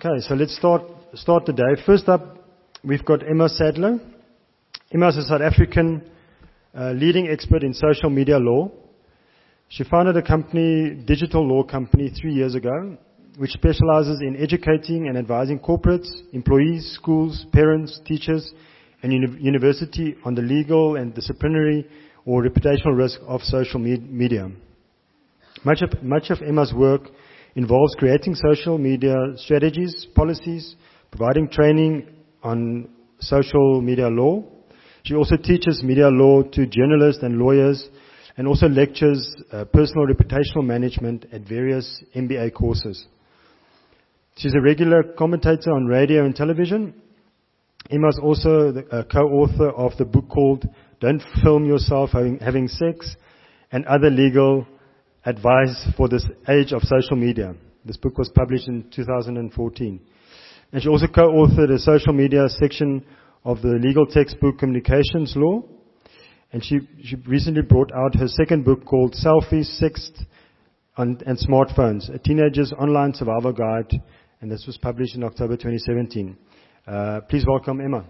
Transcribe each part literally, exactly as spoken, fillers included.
Okay, so let's start start the day. First up, we've got Emma Sadler. Emma is a South African uh, leading expert in social media law. She founded a company, digital law company, three years ago, which specializes in educating and advising corporates, employees, schools, parents, teachers, and uni- university on the legal and disciplinary or reputational risk of social me- media. Much of, much of Emma's work involves creating social media strategies, policies, providing training on social media law. She also teaches media law to journalists and lawyers, and also lectures uh, personal reputational management at various M B A courses. She's a regular commentator on radio and television. Emma is also the uh, co-author of the book called Don't Film Yourself Having, Having Sex and Other Legal Advice for This Age of Social Media. This book was published in two thousand fourteen. And she also co-authored a social media section of the legal textbook Communications Law. And she, she recently brought out her second book called Selfies, Sex and, and Smartphones, a teenager's online survival guide. And this was published in October twenty seventeen. Uh, please welcome Emma.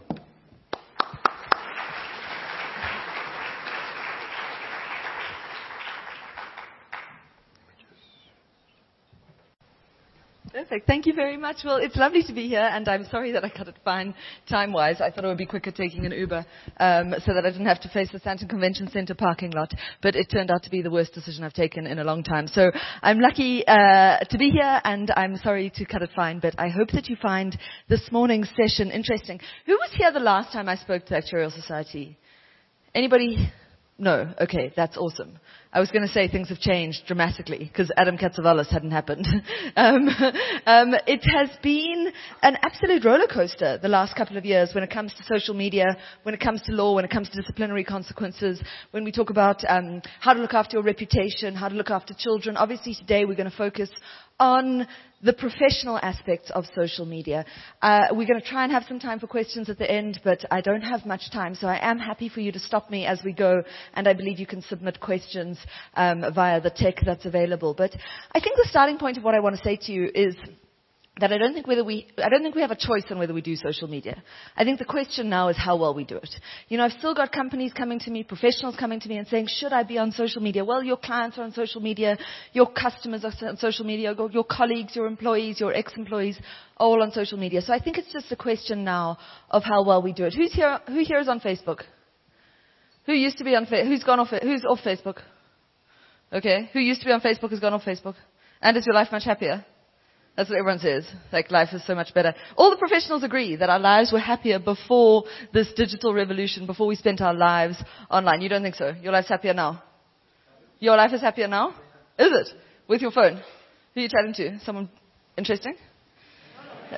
Perfect. Thank you very much. Well, it's lovely to be here, and I'm sorry that I cut it fine time-wise. I thought it would be quicker taking an Uber um, so that I didn't have to face the Sandton Convention Centre parking lot, but it turned out to be the worst decision I've taken in a long time. So I'm lucky uh, to be here, and I'm sorry to cut it fine, but I hope that you find this morning's session interesting. Who was here the last time I spoke to Actuarial Society? Anybody? No. Okay, that's awesome. I was going to say things have changed dramatically because Adam Katsavalis hadn't happened. um, um, it has been an absolute roller coaster the last couple of years when it comes to social media, when it comes to law, when it comes to disciplinary consequences, when we talk about um, how to look after your reputation, how to look after children. Obviously today we're going to focus on the professional aspects of social media. Uh, we're going to try and have some time for questions at the end, but I don't have much time, so I am happy for you to stop me as we go, and I believe you can submit questions um, via the tech that's available. But I think the starting point of what I want to say to you is that I don't think whether we, I don't think we have a choice on whether we do social media. I think the question now is how well we do it. You know, I've still got companies coming to me, professionals coming to me and saying, should I be on social media? Well, your clients are on social media, your customers are on social media, your colleagues, your employees, your ex-employees, are all on social media. So I think it's just a question now of how well we do it. Who's here, who here is on Facebook? Who used to be on, Fa- who's gone off, who's off Facebook? Okay. Who used to be on Facebook has gone off Facebook? And is your life much happier? That's what everyone says. Like, life is so much better. All the professionals agree that our lives were happier before this digital revolution, before we spent our lives online. You don't think so? Your life's happier now? Your life is happier now? Is it? With your phone? Who are you chatting to? Someone interesting? Who's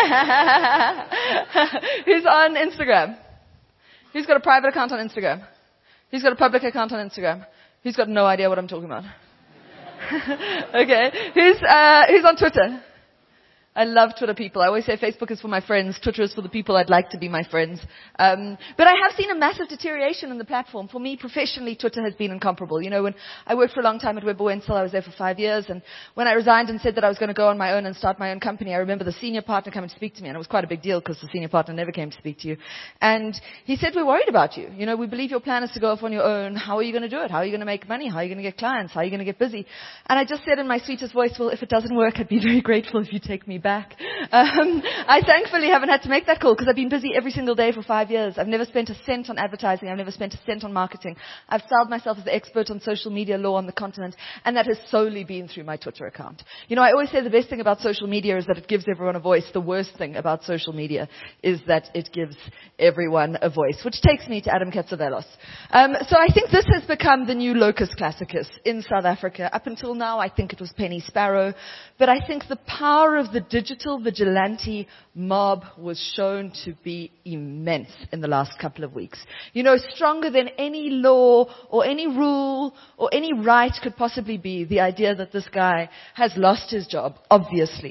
on Instagram? Who's got a private account on Instagram? Who's got a public account on Instagram? Who's got no idea what I'm talking about? Okay. Who's, uh, who's on Twitter? I love Twitter people. I always say Facebook is for my friends. Twitter is for the people I'd like to be my friends. Um, but I have seen a massive deterioration in the platform. For me, professionally, Twitter has been incomparable. You know, when I worked for a long time at Webber Wentzel, I was there for five years. And when I resigned and said that I was going to go on my own and start my own company, I remember the senior partner coming to speak to me. And it was quite a big deal because the senior partner never came to speak to you. And he said, we're worried about you. You know, we believe your plan is to go off on your own. How are you going to do it? How are you going to make money? How are you going to get clients? How are you going to get busy? And I just said in my sweetest voice, well, if it doesn't work, I'd be very grateful if you take me back. Um, I thankfully haven't had to make that call because I've been busy every single day for five years. I've never spent a cent on advertising. I've never spent a cent on marketing. I've styled myself as the expert on social media law on the continent, and that has solely been through my Twitter account. You know, I always say the best thing about social media is that it gives everyone a voice. The worst thing about social media is that it gives everyone a voice, which takes me to Adam Katsavalos. Um, so I think this has become the new locus classicus in South Africa. Up until now, I think it was Penny Sparrow, but I think the power of the digital vigilante mob was shown to be immense in the last couple of weeks. You know, stronger than any law or any rule or any right could possibly be, the idea that this guy has lost his job, obviously.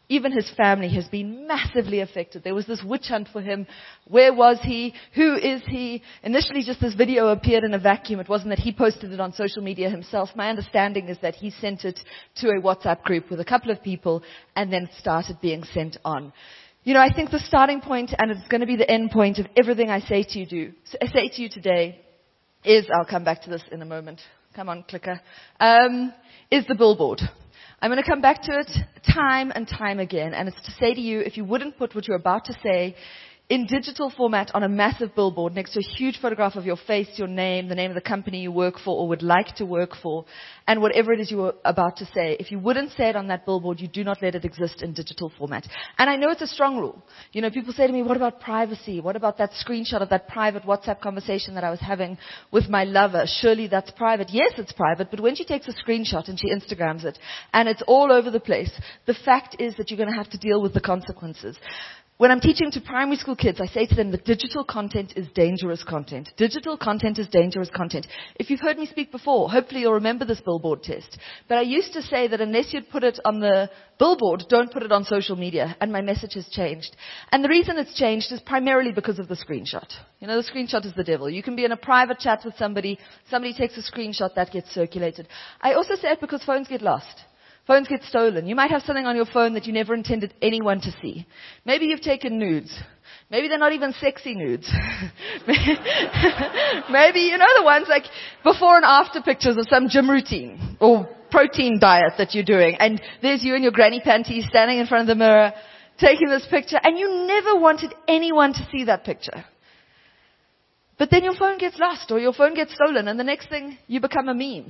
even his family has been massively affected. There was this witch hunt for him. Where was he? Who is he? Initially, just this video appeared in a vacuum. It wasn't that he posted it on social media himself. My understanding is that he sent it to a WhatsApp group with a couple of people and then it started being sent on. You know, I think the starting point, and it's going to be the end point of everything I say to you, do, say to you today, is, I'll come back to this in a moment. Come on, clicker. Um, is the billboard. I'm going to come back to it time and time again, and it's to say to you, if you wouldn't put what you're about to say in digital format on a massive billboard next to a huge photograph of your face, your name, the name of the company you work for or would like to work for, and whatever it is you were about to say, if you wouldn't say it on that billboard, you do not let it exist in digital format. And I know it's a strong rule. You know, people say to me, what about privacy? What about that screenshot of that private WhatsApp conversation that I was having with my lover? Surely that's private. Yes, it's private, but when she takes a screenshot and she Instagrams it, and it's all over the place, the fact is that you're going to have to deal with the consequences. When I'm teaching to primary school kids, I say to them that digital content is dangerous content. Digital content is dangerous content. If you've heard me speak before, hopefully you'll remember this billboard test. But I used to say that unless you'd put it on the billboard, don't put it on social media. And my message has changed. And the reason it's changed is primarily because of the screenshot. You know, the screenshot is the devil. You can be in a private chat with somebody, somebody takes a screenshot, that gets circulated. I also say it because phones get lost. Phones get stolen. You might have something on your phone that you never intended anyone to see. Maybe you've taken nudes. Maybe they're not even sexy nudes. Maybe, you know, the ones like before and after pictures of some gym routine or protein diet that you're doing. And there's you in your granny panties standing in front of the mirror taking this picture. And you never wanted anyone to see that picture. But then your phone gets lost or your phone gets stolen and the next thing you become a meme.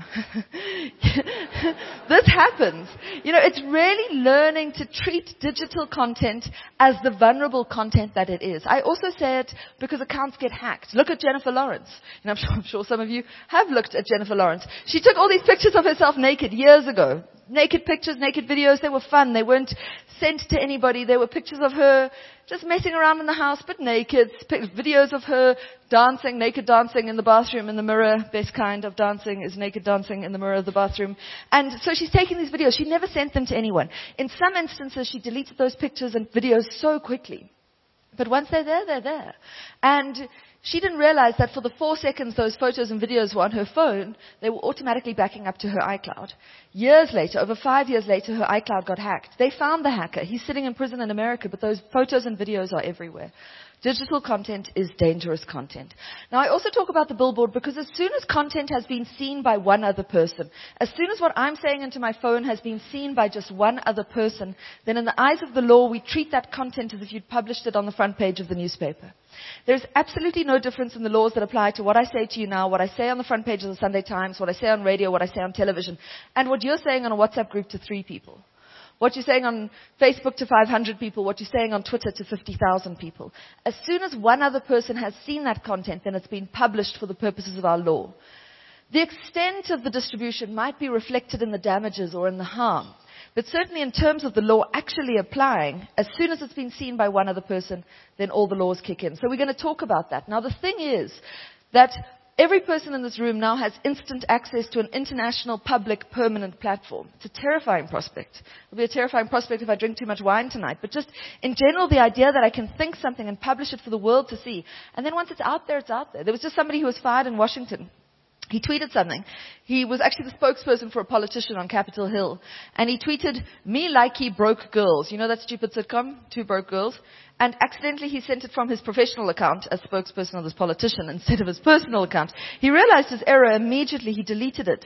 This happens. You know, it's really learning to treat digital content as the vulnerable content that it is. I also say it because accounts get hacked. Look at Jennifer Lawrence. You know, I'm sure, I'm sure some of you have looked at Jennifer Lawrence. She took all these pictures of herself naked years ago. Naked pictures, naked videos, they were fun. They weren't sent to anybody. They were pictures of her just messing around in the house, but naked. Videos of her dancing, naked dancing in the bathroom, in the mirror. Best kind of dancing is naked dancing in the mirror of the bathroom. And so she's taking these videos. She never sent them to anyone. In some instances, she deleted those pictures and videos so quickly. But once they're there, they're there. And she didn't realize that for the four seconds those photos and videos were on her phone, they were automatically backing up to her iCloud. Years later, over five years later, her iCloud got hacked. They found the hacker. He's sitting in prison in America, but those photos and videos are everywhere. Digital content is dangerous content. Now, I also talk about the billboard because as soon as content has been seen by one other person, as soon as what I'm saying into my phone has been seen by just one other person, then in the eyes of the law, we treat that content as if you'd published it on the front page of the newspaper. There's absolutely no difference in the laws that apply to what I say to you now, what I say on the front page of the Sunday Times, what I say on radio, what I say on television, and what you're saying on a WhatsApp group to three people. What you're saying on Facebook to five hundred people, what you're saying on Twitter to fifty thousand people. As soon as one other person has seen that content, then it's been published for the purposes of our law. The extent of the distribution might be reflected in the damages or in the harm. But certainly in terms of the law actually applying, as soon as it's been seen by one other person, then all the laws kick in. So we're going to talk about that. Now the thing is that every person in this room now has instant access to an international public permanent platform. It's a terrifying prospect. It'll be a terrifying prospect if I drink too much wine tonight. But just in general, the idea that I can think something and publish it for the world to see. And then once it's out there, it's out there. There was just somebody who was fired in Washington. He tweeted something. He was actually the spokesperson for a politician on Capitol Hill. And he tweeted, "Me like he broke girls." You know that stupid sitcom, Two Broke Girls? And accidentally he sent it from his professional account as spokesperson of this politician instead of his personal account. He realized his error immediately. He deleted it.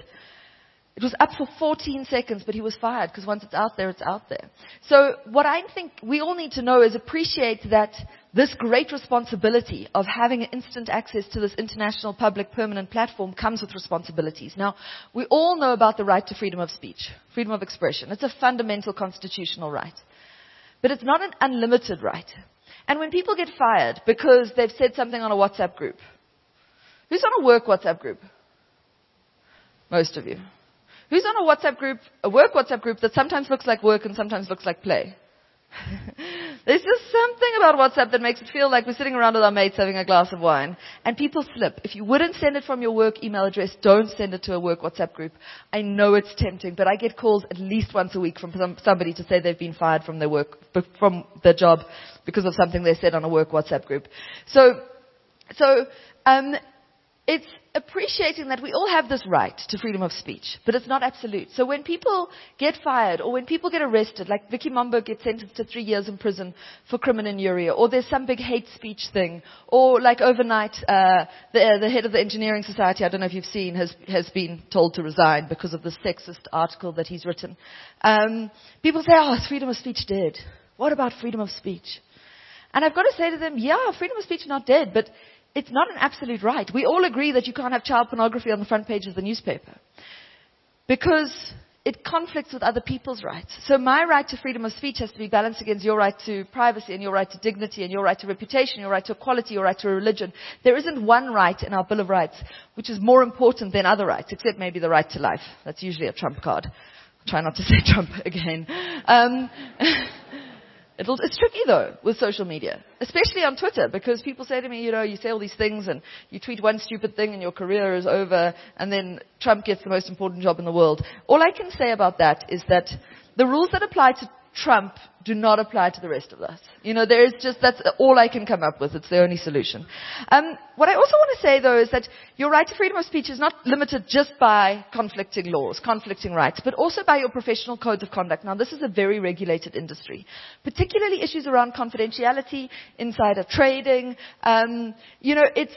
It was up for fourteen seconds, but he was fired because once it's out there, it's out there. So what I think we all need to know is appreciate that this great responsibility of having instant access to this international public permanent platform comes with responsibilities. Now, we all know about the right to freedom of speech, freedom of expression. It's a fundamental constitutional right. But it's not an unlimited right. And when people get fired because they've said something on a WhatsApp group, who's on a work WhatsApp group? Most of you. Who's on a WhatsApp group, a work WhatsApp group that sometimes looks like work and sometimes looks like play? There's just something about WhatsApp that makes it feel like we're sitting around with our mates having a glass of wine. And people slip. If you wouldn't send it from your work email address, don't send it to a work WhatsApp group. I know it's tempting, but I get calls at least once a week from some, somebody to say they've been fired from their work, from their job because of something they said on a work WhatsApp group. So, so, um, it's appreciating that we all have this right to freedom of speech, but it's not absolute. So when people get fired or when people get arrested, like Vicky Momberg gets sentenced to three years in prison for criminuria, or there's some big hate speech thing, or like overnight, uh, the, uh, the head of the Engineering Society, I don't know if you've seen, has, has been told to resign because of the sexist article that he's written. Um, people say, oh, is freedom of speech dead? What about freedom of speech? And I've got to say to them, yeah, freedom of speech is not dead, but it's not an absolute right. We all agree that you can't have child pornography on the front page of the newspaper because it conflicts with other people's rights. So my right to freedom of speech has to be balanced against your right to privacy and your right to dignity and your right to reputation, your right to equality, your right to religion. There isn't one right in our Bill of Rights which is more important than other rights, except maybe the right to life. That's usually a trump card. I'll try not to say Trump again. Um, It'll, it's tricky though with social media, especially on Twitter, because people say to me, you know, you say all these things and you tweet one stupid thing and your career is over, and then Trump gets the most important job in the world. All I can say about that is that the rules that apply to Trump do not apply to the rest of us. You know, there's just, that's all I can come up with. It's the only solution. Um, what I also want to say, though, is that your right to freedom of speech is not limited just by conflicting laws, conflicting rights, but also by your professional codes of conduct. Now, this is a very regulated industry, particularly issues around confidentiality, insider trading. Um, you know, it's,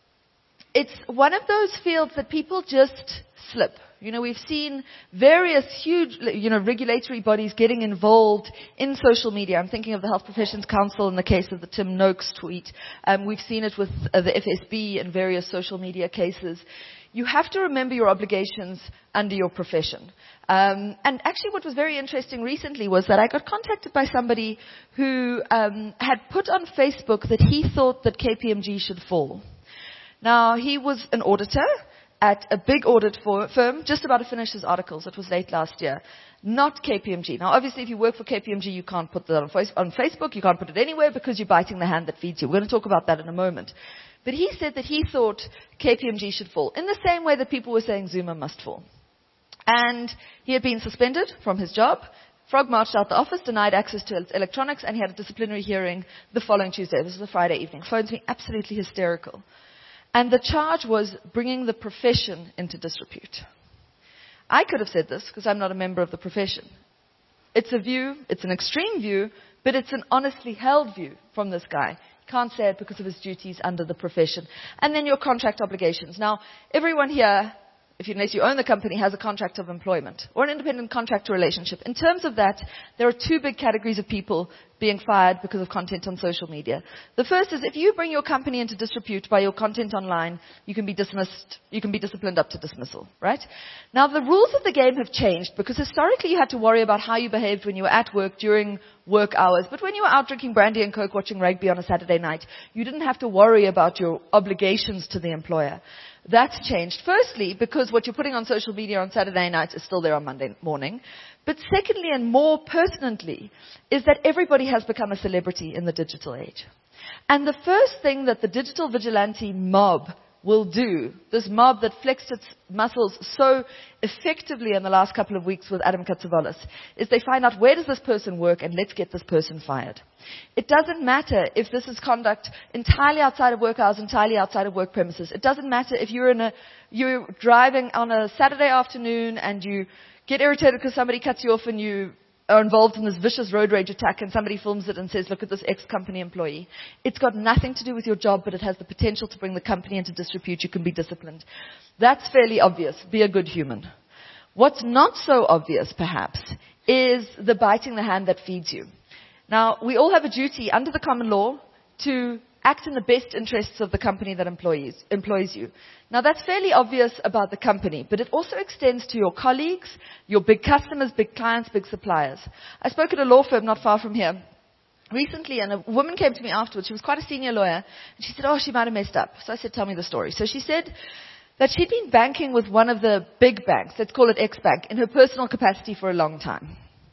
it's one of those fields that people just slip. You know, we've seen various huge, you know, regulatory bodies getting involved in social media. I'm thinking of the Health Professions Council in the case of the Tim Noakes tweet. Um, we've seen it with uh, the F S B and various social media cases. You have to remember your obligations under your profession. Um, and actually what was very interesting recently was that I got contacted by somebody who um, had put on Facebook that he thought that K P M G should fall. Now, he was an auditor at a big audit firm, just about to finish his articles. It was late last year. Not K P M G. Now, obviously, if you work for K P M G, you can't put that on Facebook. You can't put it anywhere because you're biting the hand that feeds you. We're going to talk about that in a moment. But he said that he thought K P M G should fall, in the same way that people were saying Zuma must fall. And he had been suspended from his job. Frog marched out the office, denied access to its electronics, and he had a disciplinary hearing the following Tuesday. This was a Friday evening. Phones me absolutely hysterical. And the charge was bringing the profession into disrepute. I could have said this because I'm not a member of the profession. It's a view, it's an extreme view, but it's an honestly held view from this guy. Can't say it because of his duties under the profession. And then your contract obligations. Now, everyone here, if you, unless you own the company, has a contract of employment or an independent contractor relationship. In terms of that, there are two big categories of people being fired because of content on social media. The first is if you bring your company into disrepute by your content online, you can be dismissed, you can be disciplined up to dismissal, right? Now, the rules of the game have changed because historically you had to worry about how you behaved when you were at work during work hours. But when you were out drinking brandy and coke watching rugby on a Saturday night, you didn't have to worry about your obligations to the employer. That's changed. Firstly, because what you're putting on social media on Saturday night is still there on Monday morning. But secondly, and more pertinently, is that everybody has become a celebrity in the digital age. And the first thing that the digital vigilante mob will do, this mob that flexed its muscles so effectively in the last couple of weeks with Adam Katsouvalis, is they find out where does this person work and let's get this person fired. It doesn't matter if this is conduct entirely outside of work hours, entirely outside of work premises. It doesn't matter if you're in a, you're driving on a Saturday afternoon and you get irritated because somebody cuts you off and you are involved in this vicious road rage attack and somebody films it and says, look at this ex-company employee. It's got nothing to do with your job, but it has the potential to bring the company into disrepute. You can be disciplined. That's fairly obvious. Be a good human. What's not so obvious, perhaps, is the biting the hand that feeds you. Now, we all have a duty under the common law to act in the best interests of the company that employs, employs you. Now, that's fairly obvious about the company, but it also extends to your colleagues, your big customers, big clients, big suppliers. I spoke at a law firm not far from here recently, and a woman came to me afterwards. She was quite a senior lawyer, and she said, oh, she might have messed up. So I said, tell me the story. So she said that she'd been banking with one of the big banks, let's call it X Bank, in her personal capacity for a long time.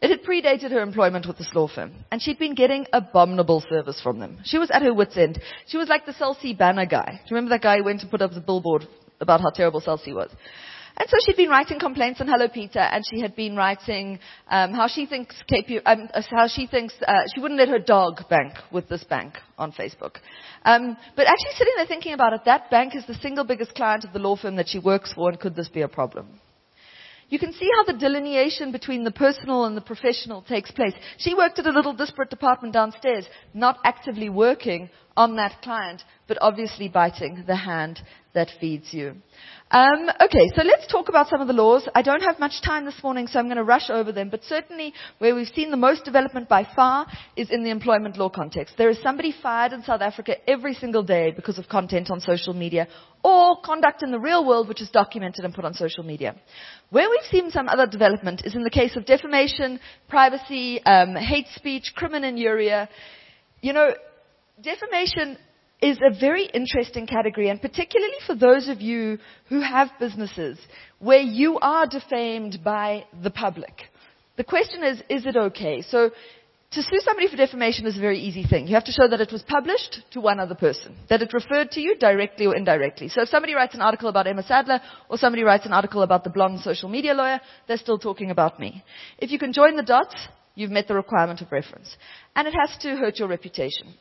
It had predated her employment with this law firm, and she'd been getting abominable service from them. She was at her wit's end. She was like the Cell C banner guy. Do you remember that guy who went to put up the billboard about how terrible Cell C was? And so she'd been writing complaints on Hello Peter, and she had been writing um, how she thinks K P, um, how she thinks uh, she wouldn't let her dog bank with this bank on Facebook. Um, but actually sitting there thinking about it, that bank is the single biggest client of the law firm that she works for, and could this be a problem? You can see how the delineation between the personal and the professional takes place. She worked at a little disparate department downstairs, not actively working on that client, but obviously biting the hand that feeds you. Um, okay, so let's talk about some of the laws. I don't have much time this morning, so I'm going to rush over them. But certainly where we've seen the most development by far is in the employment law context. There is somebody fired in South Africa every single day because of content on social media, or conduct in the real world which is documented and put on social media. Where we've seen some other development is in the case of defamation, privacy, um, hate speech, crimen injuria. You know, defamation is a very interesting category, and particularly for those of you who have businesses where you are defamed by the public. The question is, is it okay? So to sue somebody for defamation is a very easy thing. You have to show that it was published to one other person, that it referred to you directly or indirectly. So if somebody writes an article about Emma Sadler, or somebody writes an article about the blonde social media lawyer, they're still talking about me. If you can join the dots, you've met the requirement of reference. And it has to hurt your reputation.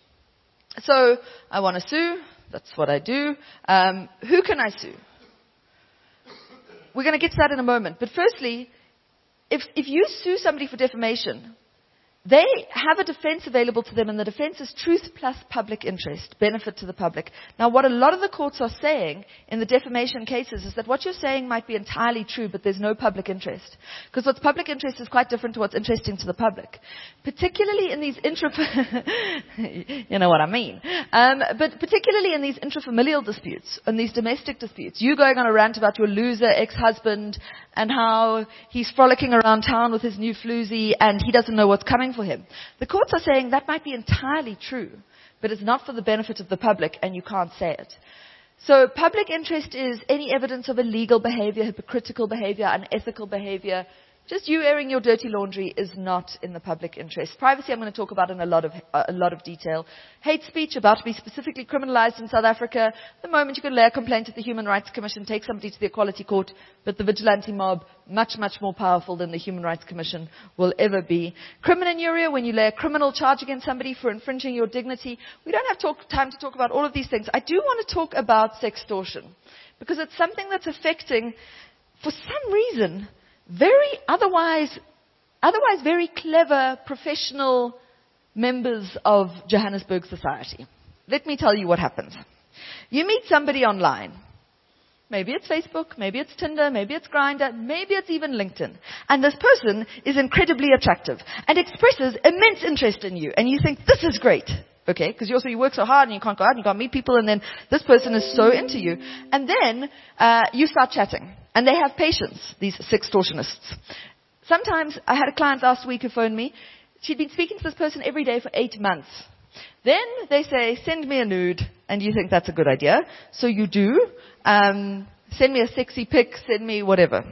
So I want to sue. That's what I do. Um, who can I sue? We're going to get to that in a moment. But firstly, if, if you sue somebody for defamation, they have a defense available to them, and the defense is truth plus public interest, benefit to the public. Now, what a lot of the courts are saying in the defamation cases is that what you're saying might be entirely true, but there's no public interest. Because what's public interest is quite different to what's interesting to the public. Particularly in these intra... you know what I mean. Um, but particularly in these intrafamilial disputes, and these domestic disputes. You going on a rant about your loser ex-husband, and how he's frolicking around town with his new floozy, and he doesn't know what's coming for him. The courts are saying that might be entirely true, but it's not for the benefit of the public, and you can't say it. So public interest is any evidence of illegal behavior, hypocritical behavior, unethical behavior. Just you airing your dirty laundry is not in the public interest. Privacy I'm going to talk about in a lot of uh, a lot of detail. Hate speech about to be specifically criminalized in South Africa. The moment you can lay a complaint at the Human Rights Commission, take somebody to the Equality Court, but the vigilante mob, much, much more powerful than the Human Rights Commission will ever be. Crimen injuria, when you lay a criminal charge against somebody for infringing your dignity. We don't have talk, time to talk about all of these things. I do want to talk about sextortion, because it's something that's affecting, for some reason, very otherwise, otherwise very clever professional members of Johannesburg society. Let me tell you what happens. You meet somebody online. Maybe it's Facebook, maybe it's Tinder, maybe it's Grindr, maybe it's even LinkedIn. And this person is incredibly attractive and expresses immense interest in you. And you think, this is great. Okay, because you also you work so hard and you can't go out and you can't meet people, and then this person is so into you. And then uh, you start chatting. And they have patience, these sextortionists. Sometimes, I had a client last week who phoned me. She'd been speaking to this person every day for eight months. Then they say, send me a nude. And you think that's a good idea. So you do. Um, send me a sexy pic, send me whatever.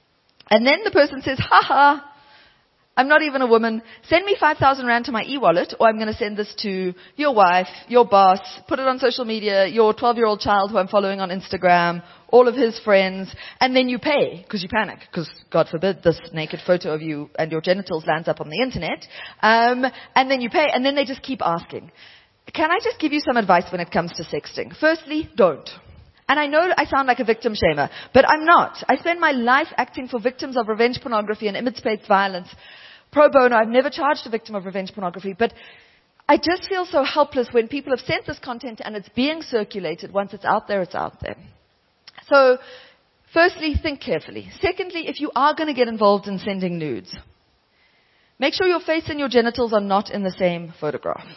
And then the person says, ha ha, I'm not even a woman. Send me five thousand rand to my e-wallet, or I'm going to send this to your wife, your boss, put it on social media, your twelve-year-old child who I'm following on Instagram, all of his friends, and then you pay, because you panic, because God forbid this naked photo of you and your genitals lands up on the internet, um, and then you pay, and then they just keep asking. Can I just give you some advice when it comes to sexting? Firstly, don't. And I know I sound like a victim shamer, but I'm not. I spend my life acting for victims of revenge pornography and image-based violence. Pro bono, I've never charged a victim of revenge pornography, but I just feel so helpless when people have sent this content and it's being circulated. Once it's out there, it's out there. So, firstly, think carefully. Secondly, if you are going to get involved in sending nudes, make sure your face and your genitals are not in the same photograph.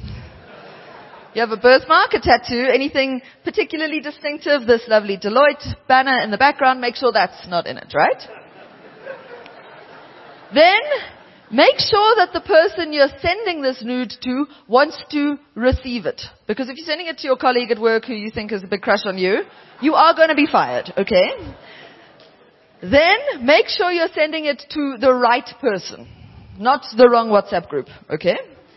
You have a birthmark, a tattoo, anything particularly distinctive, this lovely Deloitte banner in the background, make sure that's not in it, right? Then, make sure that the person you're sending this nude to wants to receive it. Because if you're sending it to your colleague at work who you think is a big crush on you, you are going to be fired, okay? Then, make sure you're sending it to the right person. Not the wrong WhatsApp group, okay?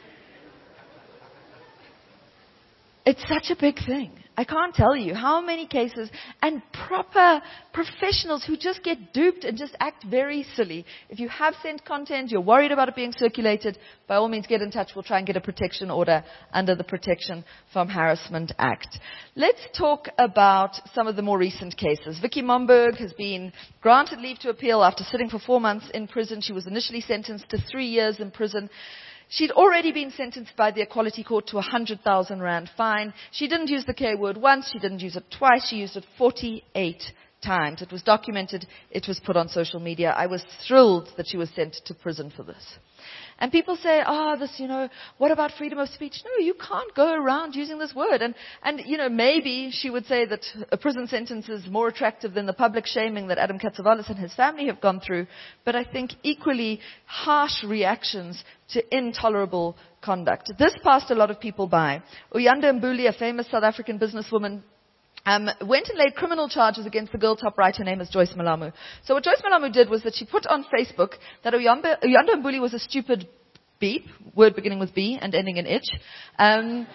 It's such a big thing. I can't tell you how many cases, and proper professionals who just get duped and just act very silly. If you have sent content, you're worried about it being circulated, by all means get in touch. We'll try and get a protection order under the Protection from Harassment Act. Let's talk about some of the more recent cases. Vicky Momberg has been granted leave to appeal after sitting for four months in prison. She was initially sentenced to three years in prison. She'd already been sentenced by the Equality Court to a one hundred thousand rand fine. She didn't use the K word once. She didn't use it twice. She used it forty-eight times. It was documented. It was put on social media. I was thrilled that she was sent to prison for this. And people say, oh, this, you know, what about freedom of speech? No, you can't go around using this word. And, and, you know, maybe she would say that a prison sentence is more attractive than the public shaming that Adam Katsovalis and his family have gone through. But I think equally harsh reactions to intolerable conduct. This passed a lot of people by. Uyanda Mbuli, a famous South African businesswoman, Um, went and laid criminal charges against the girl top right. Her name is Joyce Malamu. So what Joyce Malamu did was that she put on Facebook that Uyanda, Uyanda Mbuli was a stupid beep, word beginning with B and ending in itch, um,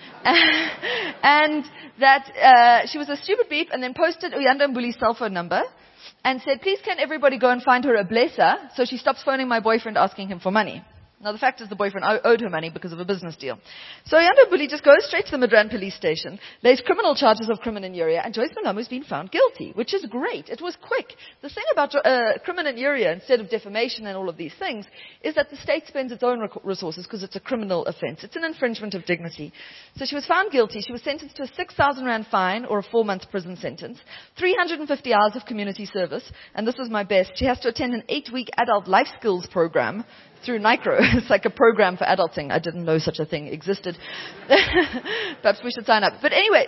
and that uh, she was a stupid beep, and then posted Uyanda Mbuli's cell phone number and said, please can everybody go and find her a blesser so she stops phoning my boyfriend asking him for money. Now, the fact is the boyfriend owed her money because of a business deal. So Uyanda Mbuli just goes straight to the Midrand police station, lays criminal charges of crime and injury, and Joyce Malamu's been found guilty, which is great. It was quick. The thing about uh, crime and injury, instead of defamation and all of these things, is that the state spends its own resources because it's a criminal offense. It's an infringement of dignity. So she was found guilty. She was sentenced to a six thousand rand fine or a four-month prison sentence, three hundred fifty hours of community service, and this was my best. She has to attend an eight-week adult life skills program through NICRO. It's like a program for adulting. I didn't know such a thing existed. Perhaps we should sign up. But anyway,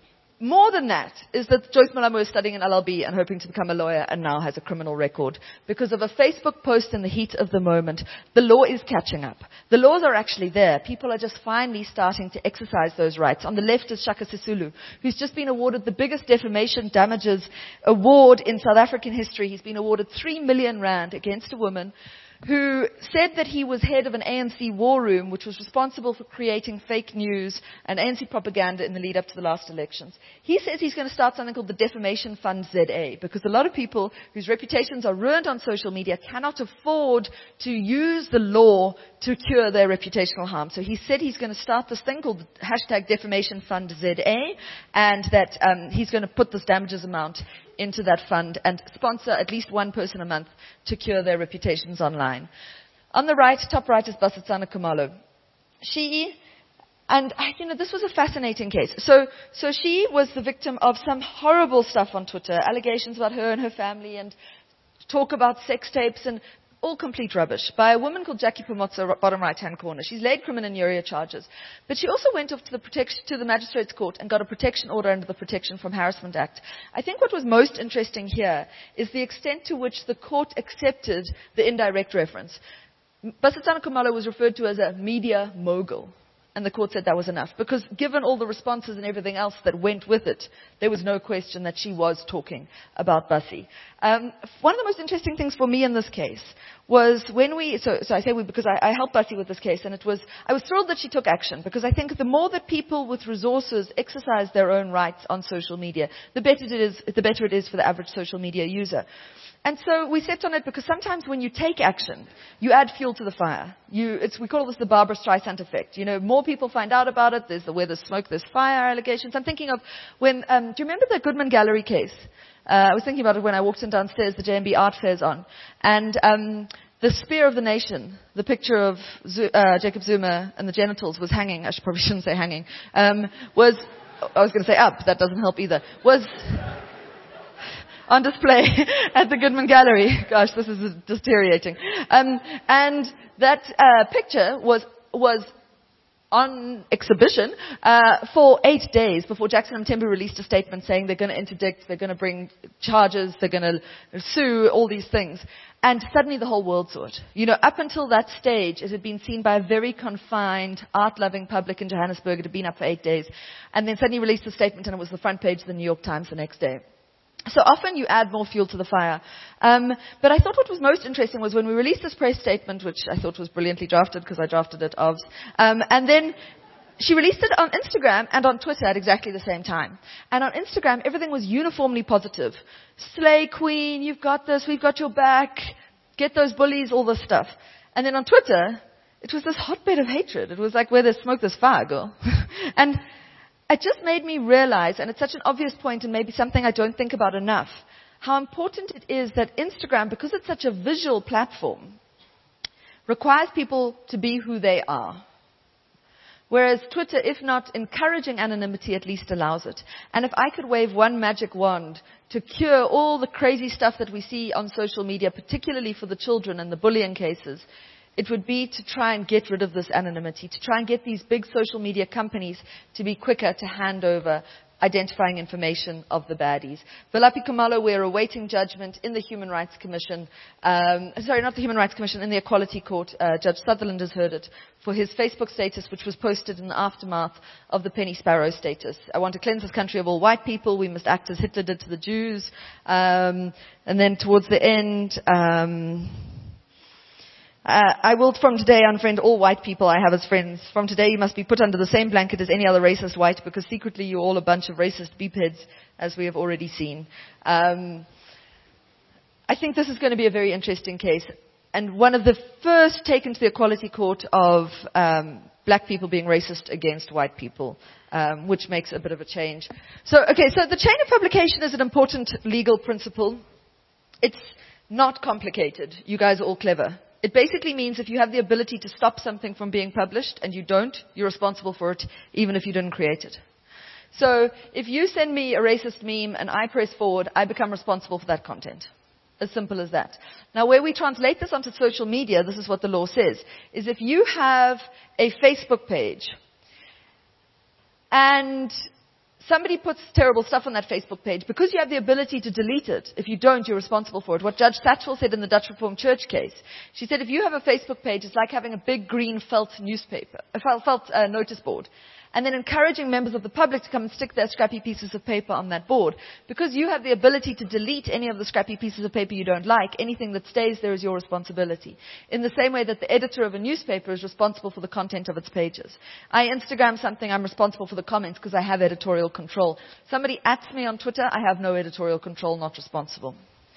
more than that is that Joyce Malamu is studying in L L B and hoping to become a lawyer and now has a criminal record because of a Facebook post in the heat of the moment. The law is catching up. The laws are actually there. People are just finally starting to exercise those rights. On the left is Shaka Sisulu, who's just been awarded the biggest defamation damages award in South African history. He's been awarded three million rand against a woman who said that he was head of an A N C war room, which was responsible for creating fake news and A N C propaganda in the lead up to the last elections. He says he's going to start something called the Defamation Fund Z A, because a lot of people whose reputations are ruined on social media cannot afford to use the law to cure their reputational harm. So he said he's going to start this thing called hashtag Defamation Fund Z A, and that um, he's going to put this damages amount into that fund and sponsor at least one person a month to cure their reputations online. On the right, top right, is Basetsana Khumalo. She, and I, you know, this was a fascinating case. So, so she was the victim of some horrible stuff on Twitter, allegations about her and her family, and talk about sex tapes and all complete rubbish, by a woman called Jackie Pomotso, bottom right-hand corner. She's laid crime and injury charges. But she also went off to the, protection, to the magistrate's court and got a protection order under the Protection from Harassment Act. I think what was most interesting here is the extent to which the court accepted the indirect reference. Basetsana Khumalo was referred to as a media mogul. And the court said that was enough. Because given all the responses and everything else that went with it, there was no question that she was talking about Bussy. Um, one of the most interesting things for me in this case was when we, so, so I say we because I, I helped Bussy with this case, and it was, I was thrilled that she took action, because I think the more that people with resources exercise their own rights on social media, the better it is, the better it is for the average social media user. And so we stepped on it because sometimes when you take action, you add fuel to the fire. You, it's, we call this the Barbara Streisand effect. You know, more people find out about it. There's the where there's smoke, there's fire allegations. I'm thinking of when, um, do you remember the Goodman Gallery case? Uh, I was thinking about it when I walked in downstairs, the J M B Art Fair's on. And um, the Spear of the Nation, the picture of Z- uh, Jacob Zuma and the genitals was hanging. I should, probably shouldn't say hanging. Um, was, I was going to say up. That doesn't help either. Was on display at the Goodman Gallery. Gosh, this is deteriorating. Um, and that uh, picture was was on exhibition uh, for eight days before Jackson Mthembu released a statement saying they're going to interdict, they're going to bring charges, they're going to sue, all these things. And suddenly the whole world saw it. You know, up until that stage, it had been seen by a very confined, art-loving public in Johannesburg. It had been up for eight days. And then suddenly released a statement, and it was the front page of the New York Times the next day. So often you add more fuel to the fire. Um, but I thought what was most interesting was when we released this press statement, which I thought was brilliantly drafted because I drafted it of, um, and then she released it on Instagram and on Twitter at exactly the same time. And on Instagram, everything was uniformly positive. Slay queen, you've got this, we've got your back, get those bullies, all this stuff. And then on Twitter, it was this hotbed of hatred. It was like, where there's smoke, there's fire, girl. And it just made me realize, and it's such an obvious point and maybe something I don't think about enough, how important it is that Instagram, because it's such a visual platform, requires people to be who they are. Whereas Twitter, if not encouraging anonymity, at least allows it. And if I could wave one magic wand to cure all the crazy stuff that we see on social media, particularly for the children and the bullying cases, it would be to try and get rid of this anonymity, to try and get these big social media companies to be quicker to hand over identifying information of the baddies. Valapi Kumalo, we're awaiting judgment in the Human Rights Commission. Um, sorry, not the Human Rights Commission, in the Equality Court. Uh, Judge Sutherland has heard it for his Facebook status, which was posted in the aftermath of the Penny Sparrow status. I want to cleanse this country of all white people. We must act as Hitler did to the Jews. Um, and then towards the end, um, Uh, I will from today unfriend all white people I have as friends. From today you must be put under the same blanket as any other racist white, because secretly you're all a bunch of racist beepheads, as we have already seen. Um, I think this is going to be a very interesting case. And one of the first taken to the Equality Court of um, black people being racist against white people, um, which makes a bit of a change. So, okay, so the chain of publication is an important legal principle. It's not complicated. You guys are all clever. It basically means if you have the ability to stop something from being published and you don't, you're responsible for it, even if you didn't create it. So if you send me a racist meme and I press forward, I become responsible for that content. As simple as that. Now, where we translate this onto social media, this is what the law says, is if you have a Facebook page and somebody puts terrible stuff on that Facebook page, because you have the ability to delete it. If you don't, you're responsible for it. What Judge Satchell said in the Dutch Reformed Church case, she said if you have a Facebook page, it's like having a big green felt newspaper, a felt, felt uh, notice board, and then encouraging members of the public to come and stick their scrappy pieces of paper on that board. Because you have the ability to delete any of the scrappy pieces of paper you don't like, anything that stays there is your responsibility. In the same way that the editor of a newspaper is responsible for the content of its pages. I Instagram something, I'm responsible for the comments because I have editorial control. Somebody ats me on Twitter, I have no editorial control, not responsible.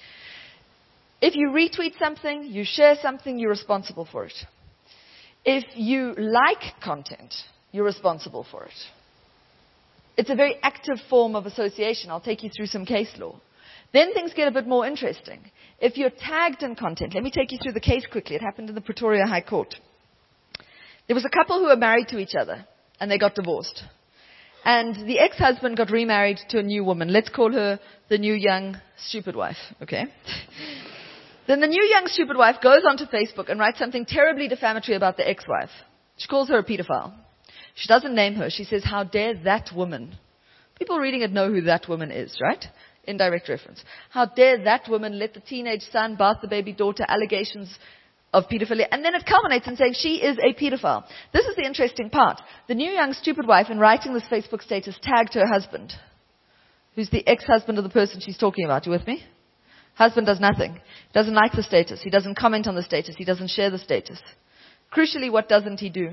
If you retweet something, you share something, you're responsible for it. If you like content, you're responsible for it. It's a very active form of association. I'll take you through some case law. Then things get a bit more interesting. If you're tagged in content, let me take you through the case quickly. It happened in the Pretoria High Court. There was a couple who were married to each other, and they got divorced. And the ex-husband got remarried to a new woman. Let's call her the new young stupid wife, okay? Then the new young stupid wife goes onto Facebook and writes something terribly defamatory about the ex-wife. She calls her a pedophile. She doesn't name her. She says, how dare that woman? People reading it know who that woman is, right? Indirect reference. How dare that woman let the teenage son bath the baby daughter, allegations of pedophilia. And then it culminates in saying she is a pedophile. This is the interesting part. The new young stupid wife, in writing this Facebook status, tagged her husband, who's the ex-husband of the person she's talking about. You with me? Husband does nothing. He doesn't like the status. He doesn't comment on the status. He doesn't share the status. Crucially, what doesn't he do?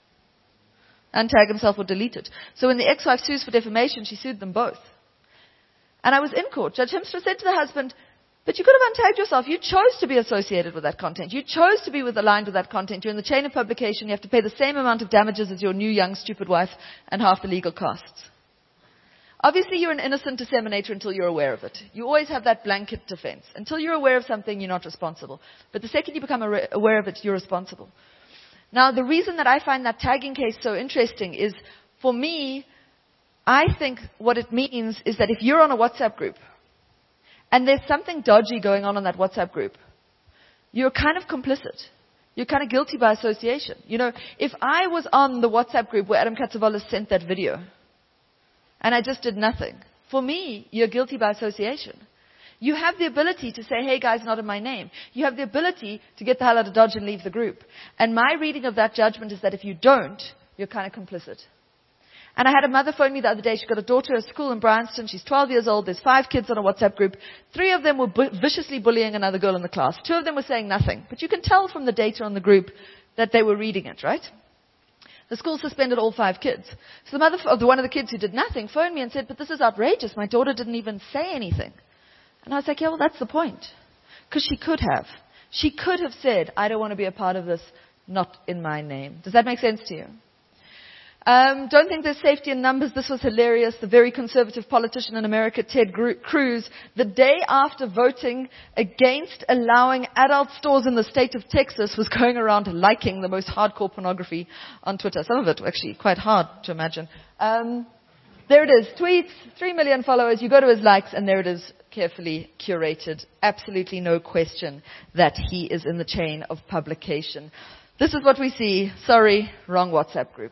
Untag himself or delete it. So when the ex-wife sues for defamation, she sued them both. And I was in court. Judge Himstra said to the husband, but you could have untagged yourself. You chose to be associated with that content. You chose to be with, aligned with that content. You're in the chain of publication. You have to pay the same amount of damages as your new young stupid wife and half the legal costs. Obviously, you're an innocent disseminator until you're aware of it. You always have that blanket defense. Until you're aware of something, you're not responsible. But the second you become aware of it, you're responsible. Now, the reason that I find that tagging case so interesting is, for me, I think what it means is that if you're on a WhatsApp group and there's something dodgy going on in that WhatsApp group, you're kind of complicit. You're kind of guilty by association. You know, if I was on the WhatsApp group where Adam Katsavala sent that video and I just did nothing, for me, you're guilty by association. You have the ability to say, hey guys, not in my name. You have the ability to get the hell out of Dodge and leave the group. And my reading of that judgment is that if you don't, you're kind of complicit. And I had a mother phone me the other day. She's got a daughter at school in Bryanston. She's twelve years old. There's five kids on a WhatsApp group. Three of them were bu- viciously bullying another girl in the class. Two of them were saying nothing. But you can tell from the data on the group that they were reading it, right? The school suspended all five kids. So the mother of the, one of the kids who did nothing phoned me and said, but this is outrageous. My daughter didn't even say anything. And I was like, yeah, well, that's the point. Because she could have. She could have said, I don't want to be a part of this, not in my name. Does that make sense to you? Um, don't think there's safety in numbers. This was hilarious. The very conservative politician in America, Ted Cruz, the day after voting against allowing adult stores in the state of Texas, was going around liking the most hardcore pornography on Twitter. Some of it actually quite hard to imagine. Um, there it is. Tweets, three million followers. You go to his likes, and there it is, carefully curated. Absolutely no question that he is in the chain of publication. This is what we see. Sorry, wrong WhatsApp group.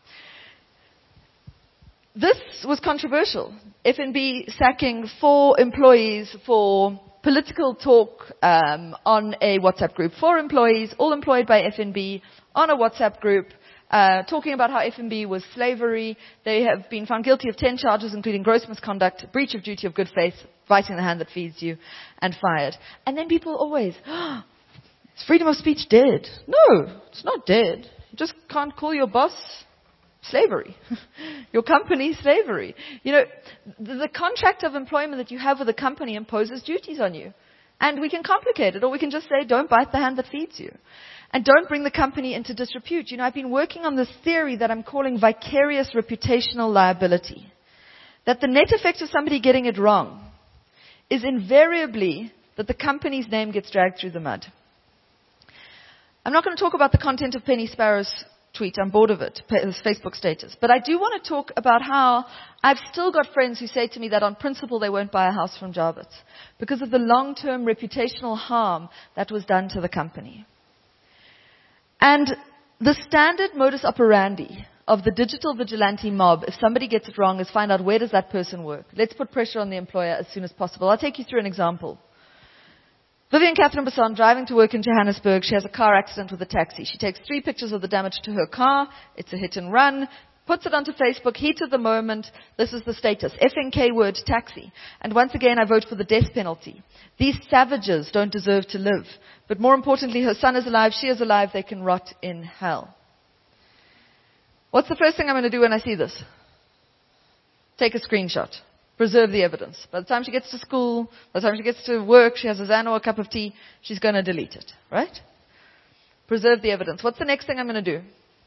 This was controversial. F N B sacking four employees for political talk um, on a WhatsApp group. Four employees, all employed by F N B, on a WhatsApp group, uh, talking about how F N B was slavery. They have been found guilty of ten charges, including gross misconduct, breach of duty of good faith, biting the hand that feeds you, and fired. And then people always, oh, is freedom of speech dead? No, it's not dead. You just can't call your boss slavery. Your company slavery. You know, the, the contract of employment that you have with a company imposes duties on you. And we can complicate it, or we can just say, don't bite the hand that feeds you. And don't bring the company into disrepute. You know, I've been working on this theory that I'm calling vicarious reputational liability. That the net effect of somebody getting it wrong is invariably that the company's name gets dragged through the mud. I'm not going to talk about the content of Penny Sparrow's tweet. I'm bored of it, his Facebook status. But I do want to talk about how I've still got friends who say to me that on principle they won't buy a house from Jarvis because of the long-term reputational harm that was done to the company. And the standard modus operandi of the digital vigilante mob, if somebody gets it wrong, is find out where does that person work. Let's put pressure on the employer as soon as possible. I'll take you through an example. Vivian Catherine Basson, driving to work in Johannesburg, she has a car accident with a taxi. She takes three pictures of the damage to her car. It's a hit and run. Puts it onto Facebook, heat of the moment. This is the status. F N K word taxi. And once again, I vote for the death penalty. These savages don't deserve to live. But more importantly, her son is alive, she is alive, they can rot in hell. What's the first thing I'm going to do when I see this? Take a screenshot. Preserve the evidence. By the time she gets to school, by the time she gets to work, she has a Xan or a cup of tea, she's going to delete it. Right? Preserve the evidence. What's the next thing I'm going to do?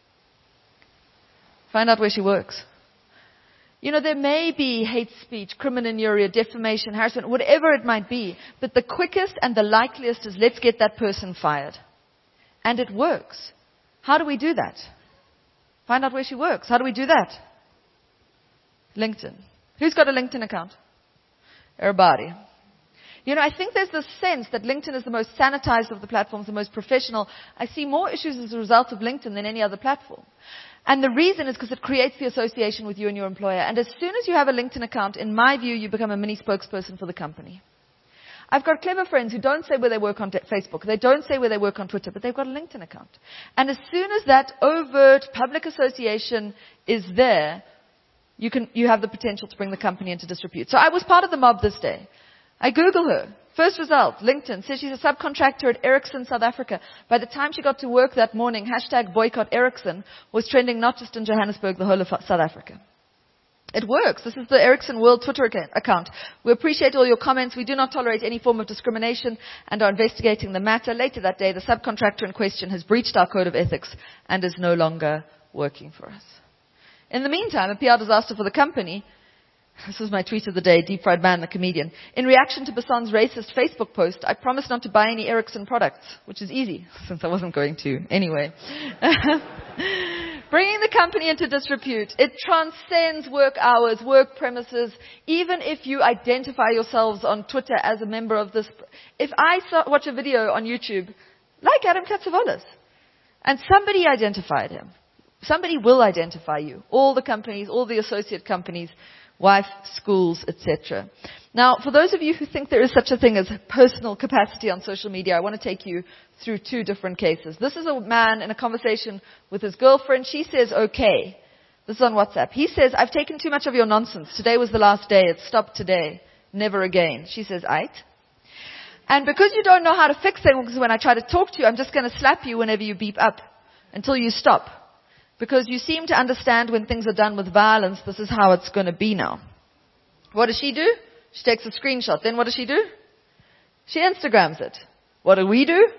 Find out where she works. You know, there may be hate speech, crimininjuria, defamation, harassment, whatever it might be, but the quickest and the likeliest is let's get that person fired. And it works. How do we do that? Find out where she works. How do we do that? LinkedIn. Who's got a LinkedIn account? Everybody. You know, I think there's this sense that LinkedIn is the most sanitized of the platforms, the most professional. I see more issues as a result of LinkedIn than any other platform. And the reason is because it creates the association with you and your employer. And as soon as you have a LinkedIn account, in my view, you become a mini spokesperson for the company. I've got clever friends who don't say where they work on Facebook. They don't say where they work on Twitter, but they've got a LinkedIn account. And as soon as that overt public association is there, You can, you have the potential to bring the company into disrepute. So I was part of the mob this day. I Google her. First result, LinkedIn, says she's a subcontractor at Ericsson, South Africa. By the time she got to work that morning, hashtag boycott Ericsson was trending not just in Johannesburg, the whole of South Africa. It works. This is the Ericsson World Twitter account. We appreciate all your comments. We do not tolerate any form of discrimination and are investigating the matter. Later that day, the subcontractor in question has breached our code of ethics and is no longer working for us. In the meantime, a P R disaster for the company. This was my tweet of the day, Deep Fried Man, the comedian. In reaction to Basson's racist Facebook post, I promised not to buy any Ericsson products, which is easy, since I wasn't going to anyway. Bringing the company into disrepute. It transcends work hours, work premises, even if you identify yourselves on Twitter as a member of this. If I saw, watch a video on YouTube, like Adam Katsavolis, and somebody identified him, somebody will identify you. All the companies, all the associate companies, wife, schools, et cetera. Now, for those of you who think there is such a thing as personal capacity on social media, I want to take you through two different cases. This is a man in a conversation with his girlfriend. She says okay, This is on WhatsApp. He says, I've taken too much of your nonsense. Today was the last day. It stopped today. Never again. She says, aight. And because you don't know how to fix things, when I try to talk to you, I'm just going to slap you whenever you beep up until you stop. Because you seem to understand when things are done with violence, this is how it's going to be now. What does she do? She takes a screenshot. Then what does she do? She Instagrams it. What do we do?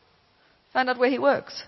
Find out where he works.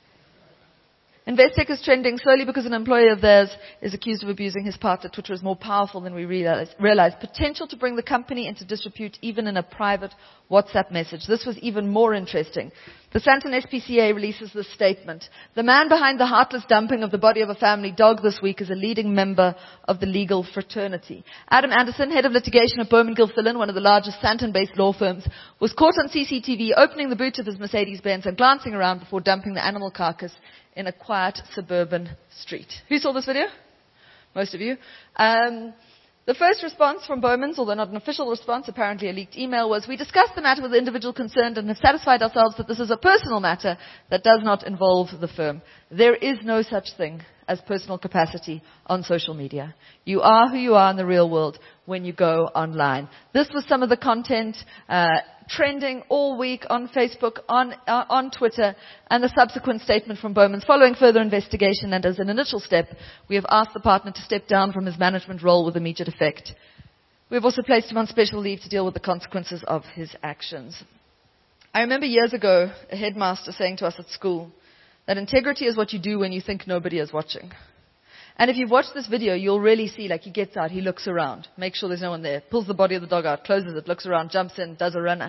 Investec is trending slowly because an employee of theirs is accused of abusing his partner. Twitter is more powerful than we realize. realize. Potential to bring the company into disrepute even in a private WhatsApp message. This was even more interesting. The Sandton S P C A releases this statement. The man behind the heartless dumping of the body of a family dog this week is a leading member of the legal fraternity. Adam Anderson, head of litigation at Bowman Gilfillan, one of the largest Sandton-based law firms, was caught on C C T V opening the boot of his Mercedes-Benz and glancing around before dumping the animal carcass in a quiet suburban street. Who saw this video? Most of you. Um, the first response from Bowman's, although not an official response, apparently a leaked email, was, we discussed the matter with the individual concerned and have satisfied ourselves that this is a personal matter that does not involve the firm. There is no such thing as personal capacity on social media. You are who you are in the real world when you go online. This was some of the content uh, trending all week on Facebook, on uh, on Twitter, and the subsequent statement from Bowman's. Following further investigation and as an initial step, we have asked the partner to step down from his management role with immediate effect. We have also placed him on special leave to deal with the consequences of his actions. I remember years ago a headmaster saying to us at school that integrity is what you do when you think nobody is watching. And if you've watched this video, you'll really see, like, he gets out, he looks around, makes sure there's no one there, pulls the body of the dog out, closes it, looks around, jumps in, does a runner.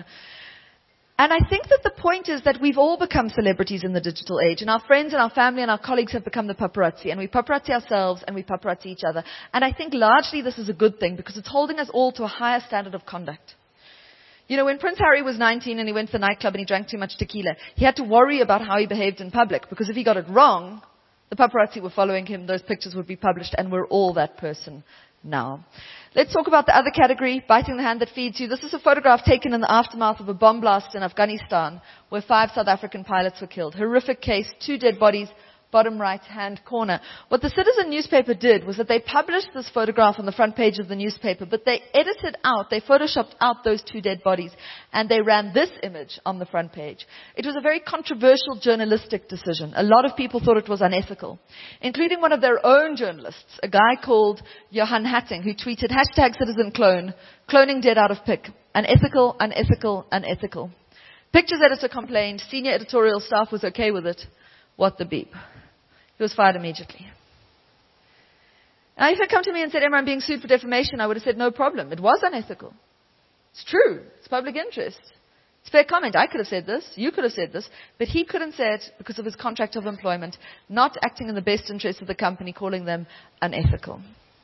And I think that the point is that we've all become celebrities in the digital age, and our friends and our family and our colleagues have become the paparazzi, and we paparazzi ourselves and we paparazzi each other. And I think largely this is a good thing because it's holding us all to a higher standard of conduct. You know, when Prince Harry was nineteen and he went to the nightclub and he drank too much tequila, he had to worry about how he behaved in public, because if he got it wrong, the paparazzi were following him, those pictures would be published, and we're all that person now. Let's talk about the other category, biting the hand that feeds you. This is a photograph taken in the aftermath of a bomb blast in Afghanistan, where five South African pilots were killed. Horrific case, two dead bodies, bottom right-hand corner. What the Citizen newspaper did was that they published this photograph on the front page of the newspaper, but they edited out, they photoshopped out those two dead bodies, and they ran this image on the front page. It was a very controversial journalistic decision. A lot of people thought it was unethical, including one of their own journalists, a guy called Johan Hatting, who tweeted, hashtag citizen clone, cloning dead out of pic. Unethical, unethical, unethical. Pictures editor complained, senior editorial staff was okay with it. What the beep. He was fired immediately. Now, if he had come to me and said, Emma, I'm being sued for defamation, I would have said, no problem. It was unethical. It's true. It's public interest. It's fair comment. I could have said this. You could have said this. But he couldn't say it because of his contract of employment, not acting in the best interest of the company, calling them unethical.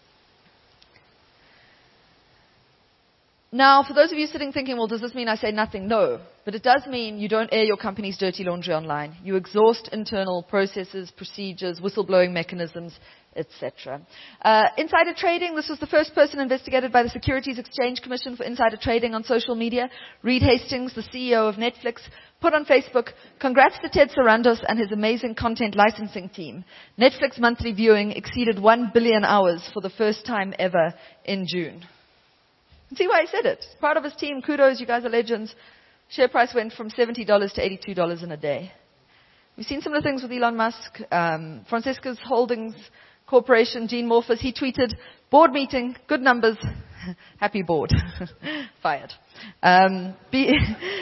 Now, for those of you sitting thinking, well, does this mean I say nothing? No. But it does mean you don't air your company's dirty laundry online. You exhaust internal processes, procedures, whistleblowing mechanisms, et cetera. Uh, insider trading, this was the first person investigated by the Securities Exchange Commission for insider trading on social media. Reed Hastings, the C E O of Netflix, put on Facebook, congrats to Ted Sarandos and his amazing content licensing team. Netflix monthly viewing exceeded one billion hours for the first time ever in June. See why he said it. Part of his team, kudos, you guys are legends. Share price went from seventy dollars to eighty-two dollars in a day. We've seen similar things with Elon Musk. Um, Francisca's Holdings Corporation, Gene Morphus, he tweeted, board meeting, good numbers, happy board. Fired. Um, be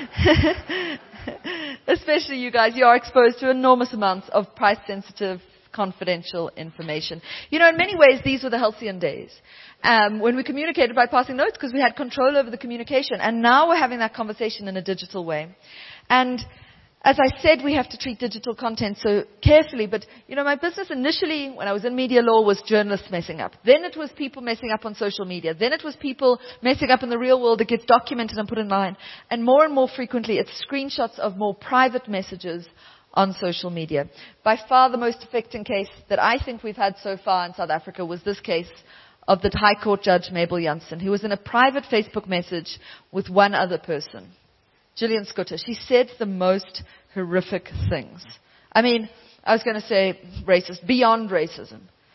especially you guys, you are exposed to enormous amounts of price-sensitive, confidential information. You know, in many ways, these were the halcyon days. Um, when we communicated by passing notes because we had control over the communication. And now we're having that conversation in a digital way. And as I said, we have to treat digital content so carefully. But, you know, my business initially, when I was in media law, was journalists messing up. Then it was people messing up on social media. Then it was people messing up in the real world that gets documented and put in line. And more and more frequently, it's screenshots of more private messages on social media. By far the most affecting case that I think we've had so far in South Africa was this case of the High Court Judge Mabel Jansen, who was in a private Facebook message with one other person, Gillian Scooter. She said the most horrific things. I mean, I was going to say racist, beyond racism.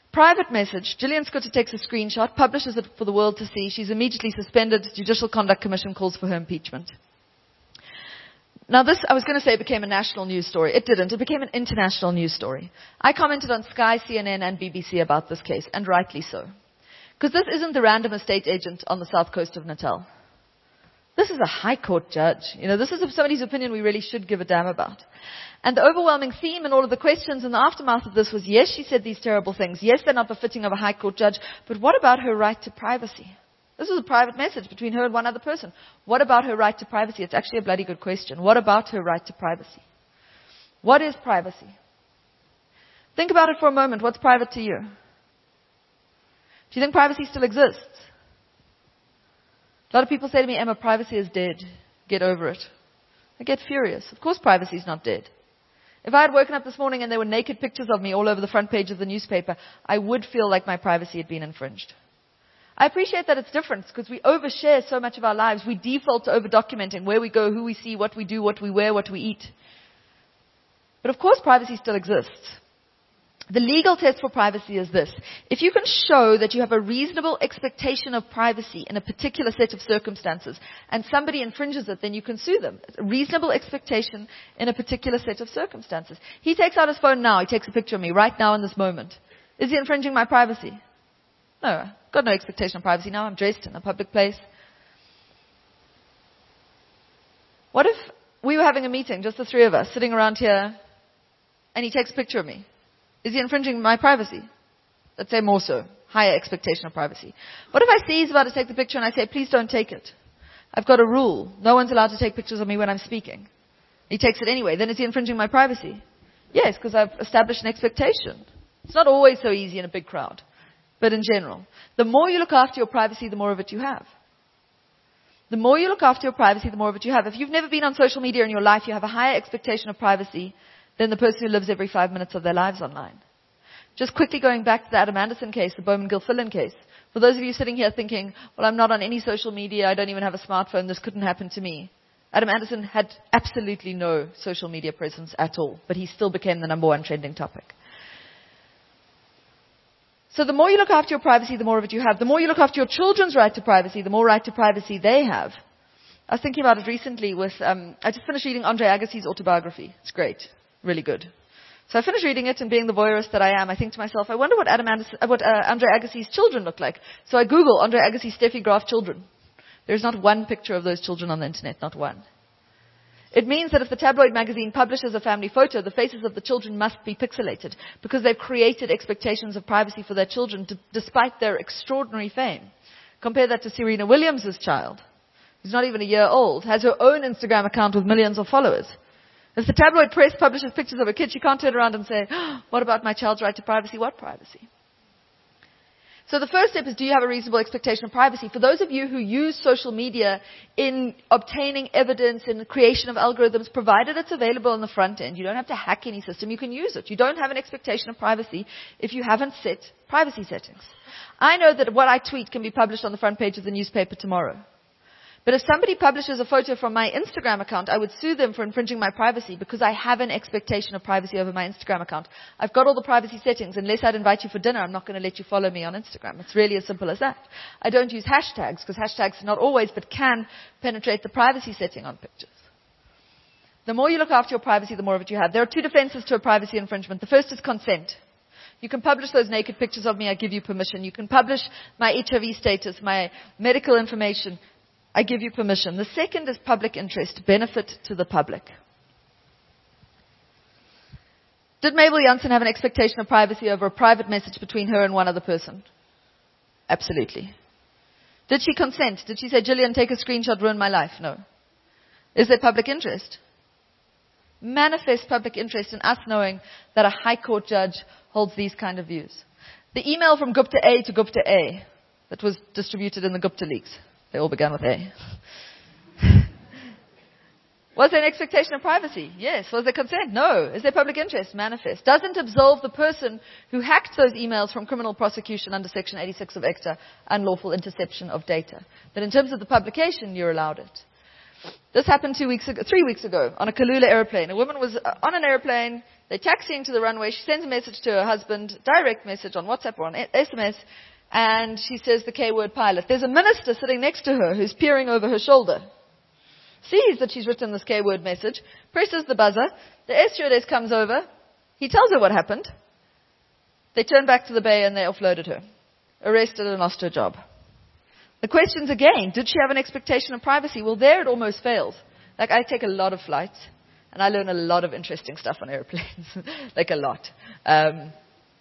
Private message. Gillian Scooter takes a screenshot, publishes it for the world to see. She's immediately suspended. Judicial Conduct Commission calls for her impeachment. Now this, I was going to say, became a national news story. It didn't. It became an international news story. I commented on Sky, C N N, and B B C about this case, and rightly so. Because this isn't the random estate agent on the south coast of Natal. This is a high court judge. You know, this is somebody's opinion we really should give a damn about. And the overwhelming theme in all of the questions in the aftermath of this was, yes, she said these terrible things. Yes, they're not befitting of a high court judge. But what about her right to privacy? This was a private message between her and one other person. What about her right to privacy? It's actually a bloody good question. What about her right to privacy? What is privacy? Think about it for a moment. What's private to you? Do you think privacy still exists? A lot of people say to me, Emma, privacy is dead. Get over it. I get furious. Of course privacy is not dead. If I had woken up this morning and there were naked pictures of me all over the front page of the newspaper, I would feel like my privacy had been infringed. I appreciate that it's different because we overshare so much of our lives. We default to over-documenting where we go, who we see, what we do, what we wear, what we eat. But of course privacy still exists. The legal test for privacy is this. If you can show that you have a reasonable expectation of privacy in a particular set of circumstances and somebody infringes it, then you can sue them. It's a reasonable expectation in a particular set of circumstances. He takes out his phone now. He takes a picture of me right now in this moment. Is he infringing my privacy? No, I've got no expectation of privacy now. I'm dressed in a public place. What if we were having a meeting, just the three of us, sitting around here, and he takes a picture of me? Is he infringing my privacy? Let's say more so. Higher expectation of privacy. What if I see he's about to take the picture and I say, please don't take it? I've got a rule. No one's allowed to take pictures of me when I'm speaking. He takes it anyway. Then is he infringing my privacy? Yes, because I've established an expectation. It's not always so easy in a big crowd. But in general, the more you look after your privacy, the more of it you have. The more you look after your privacy, the more of it you have. If you've never been on social media in your life, you have a higher expectation of privacy than the person who lives every five minutes of their lives online. Just quickly going back to the Adam Anderson case, the Bowman Gilfillan case. For those of you sitting here thinking, well, I'm not on any social media, I don't even have a smartphone, this couldn't happen to me. Adam Anderson had absolutely no social media presence at all, but he still became the number one trending topic. So the more you look after your privacy, the more of it you have. The more you look after your children's right to privacy, the more right to privacy they have. I was thinking about it recently with, um, I just finished reading Andre Agassi's autobiography. It's great. Really good. So I finished reading it, and being the voyeurist that I am, I think to myself, I wonder what Adam Anderson, what uh, Andre Agassi's children look like. So I Google Andre Agassi Steffi Graf children. There's not one picture of those children on the internet, not one. It means that if the tabloid magazine publishes a family photo, the faces of the children must be pixelated because they've created expectations of privacy for their children d- despite their extraordinary fame. Compare that to Serena Williams' child, who's not even a year old, has her own Instagram account with millions of followers. If the tabloid press publishes pictures of a kid, she can't turn around and say, oh, what about my child's right to privacy? What privacy? So the first step is, do you have a reasonable expectation of privacy? For those of you who use social media in obtaining evidence, in the creation of algorithms, provided it's available on the front end, you don't have to hack any system, you can use it. You don't have an expectation of privacy if you haven't set privacy settings. I know that what I tweet can be published on the front page of the newspaper tomorrow. But if somebody publishes a photo from my Instagram account, I would sue them for infringing my privacy because I have an expectation of privacy over my Instagram account. I've got all the privacy settings. Unless I'd invite you for dinner, I'm not going to let you follow me on Instagram. It's really as simple as that. I don't use hashtags because hashtags not always but can penetrate the privacy setting on pictures. The more you look after your privacy, the more of it you have. There are two defenses to a privacy infringement. The first is consent. You can publish those naked pictures of me. I give you permission. You can publish my H I V status, my medical information. I give you permission. The second is public interest, benefit to the public. Did Mabel Jansen have an expectation of privacy over a private message between her and one other person? Absolutely. Did she consent? Did she say, Gillian, take a screenshot, ruin my life? No. Is there public interest? Manifest public interest in us knowing that a high court judge holds these kind of views. The email from Gupta A to Gupta A that was distributed in the Gupta leaks. They all began with A. Was there an expectation of privacy? Yes. Was there consent? No. Is there public interest? Manifest. Doesn't absolve the person who hacked those emails from criminal prosecution under Section eighty-six of ECTA, unlawful interception of data. But in terms of the publication, you're allowed it. This happened two weeks ago, three weeks ago on a Kalula airplane. A woman was on an airplane They're taxiing to the runway. She sends a message to her husband, direct message on WhatsApp or on S M S, and she says the K-word pilot. There's a minister sitting next to her who's peering over her shoulder. Sees that she's written this K-word message, presses the buzzer. The air stewardess comes over. He tells her what happened. They turn back to the bay and they offloaded her. Arrested and lost her job. The question's again, did she have an expectation of privacy? Well, there it almost fails. Like, I take a lot of flights, and I learn a lot of interesting stuff on airplanes. Like, a lot. Um,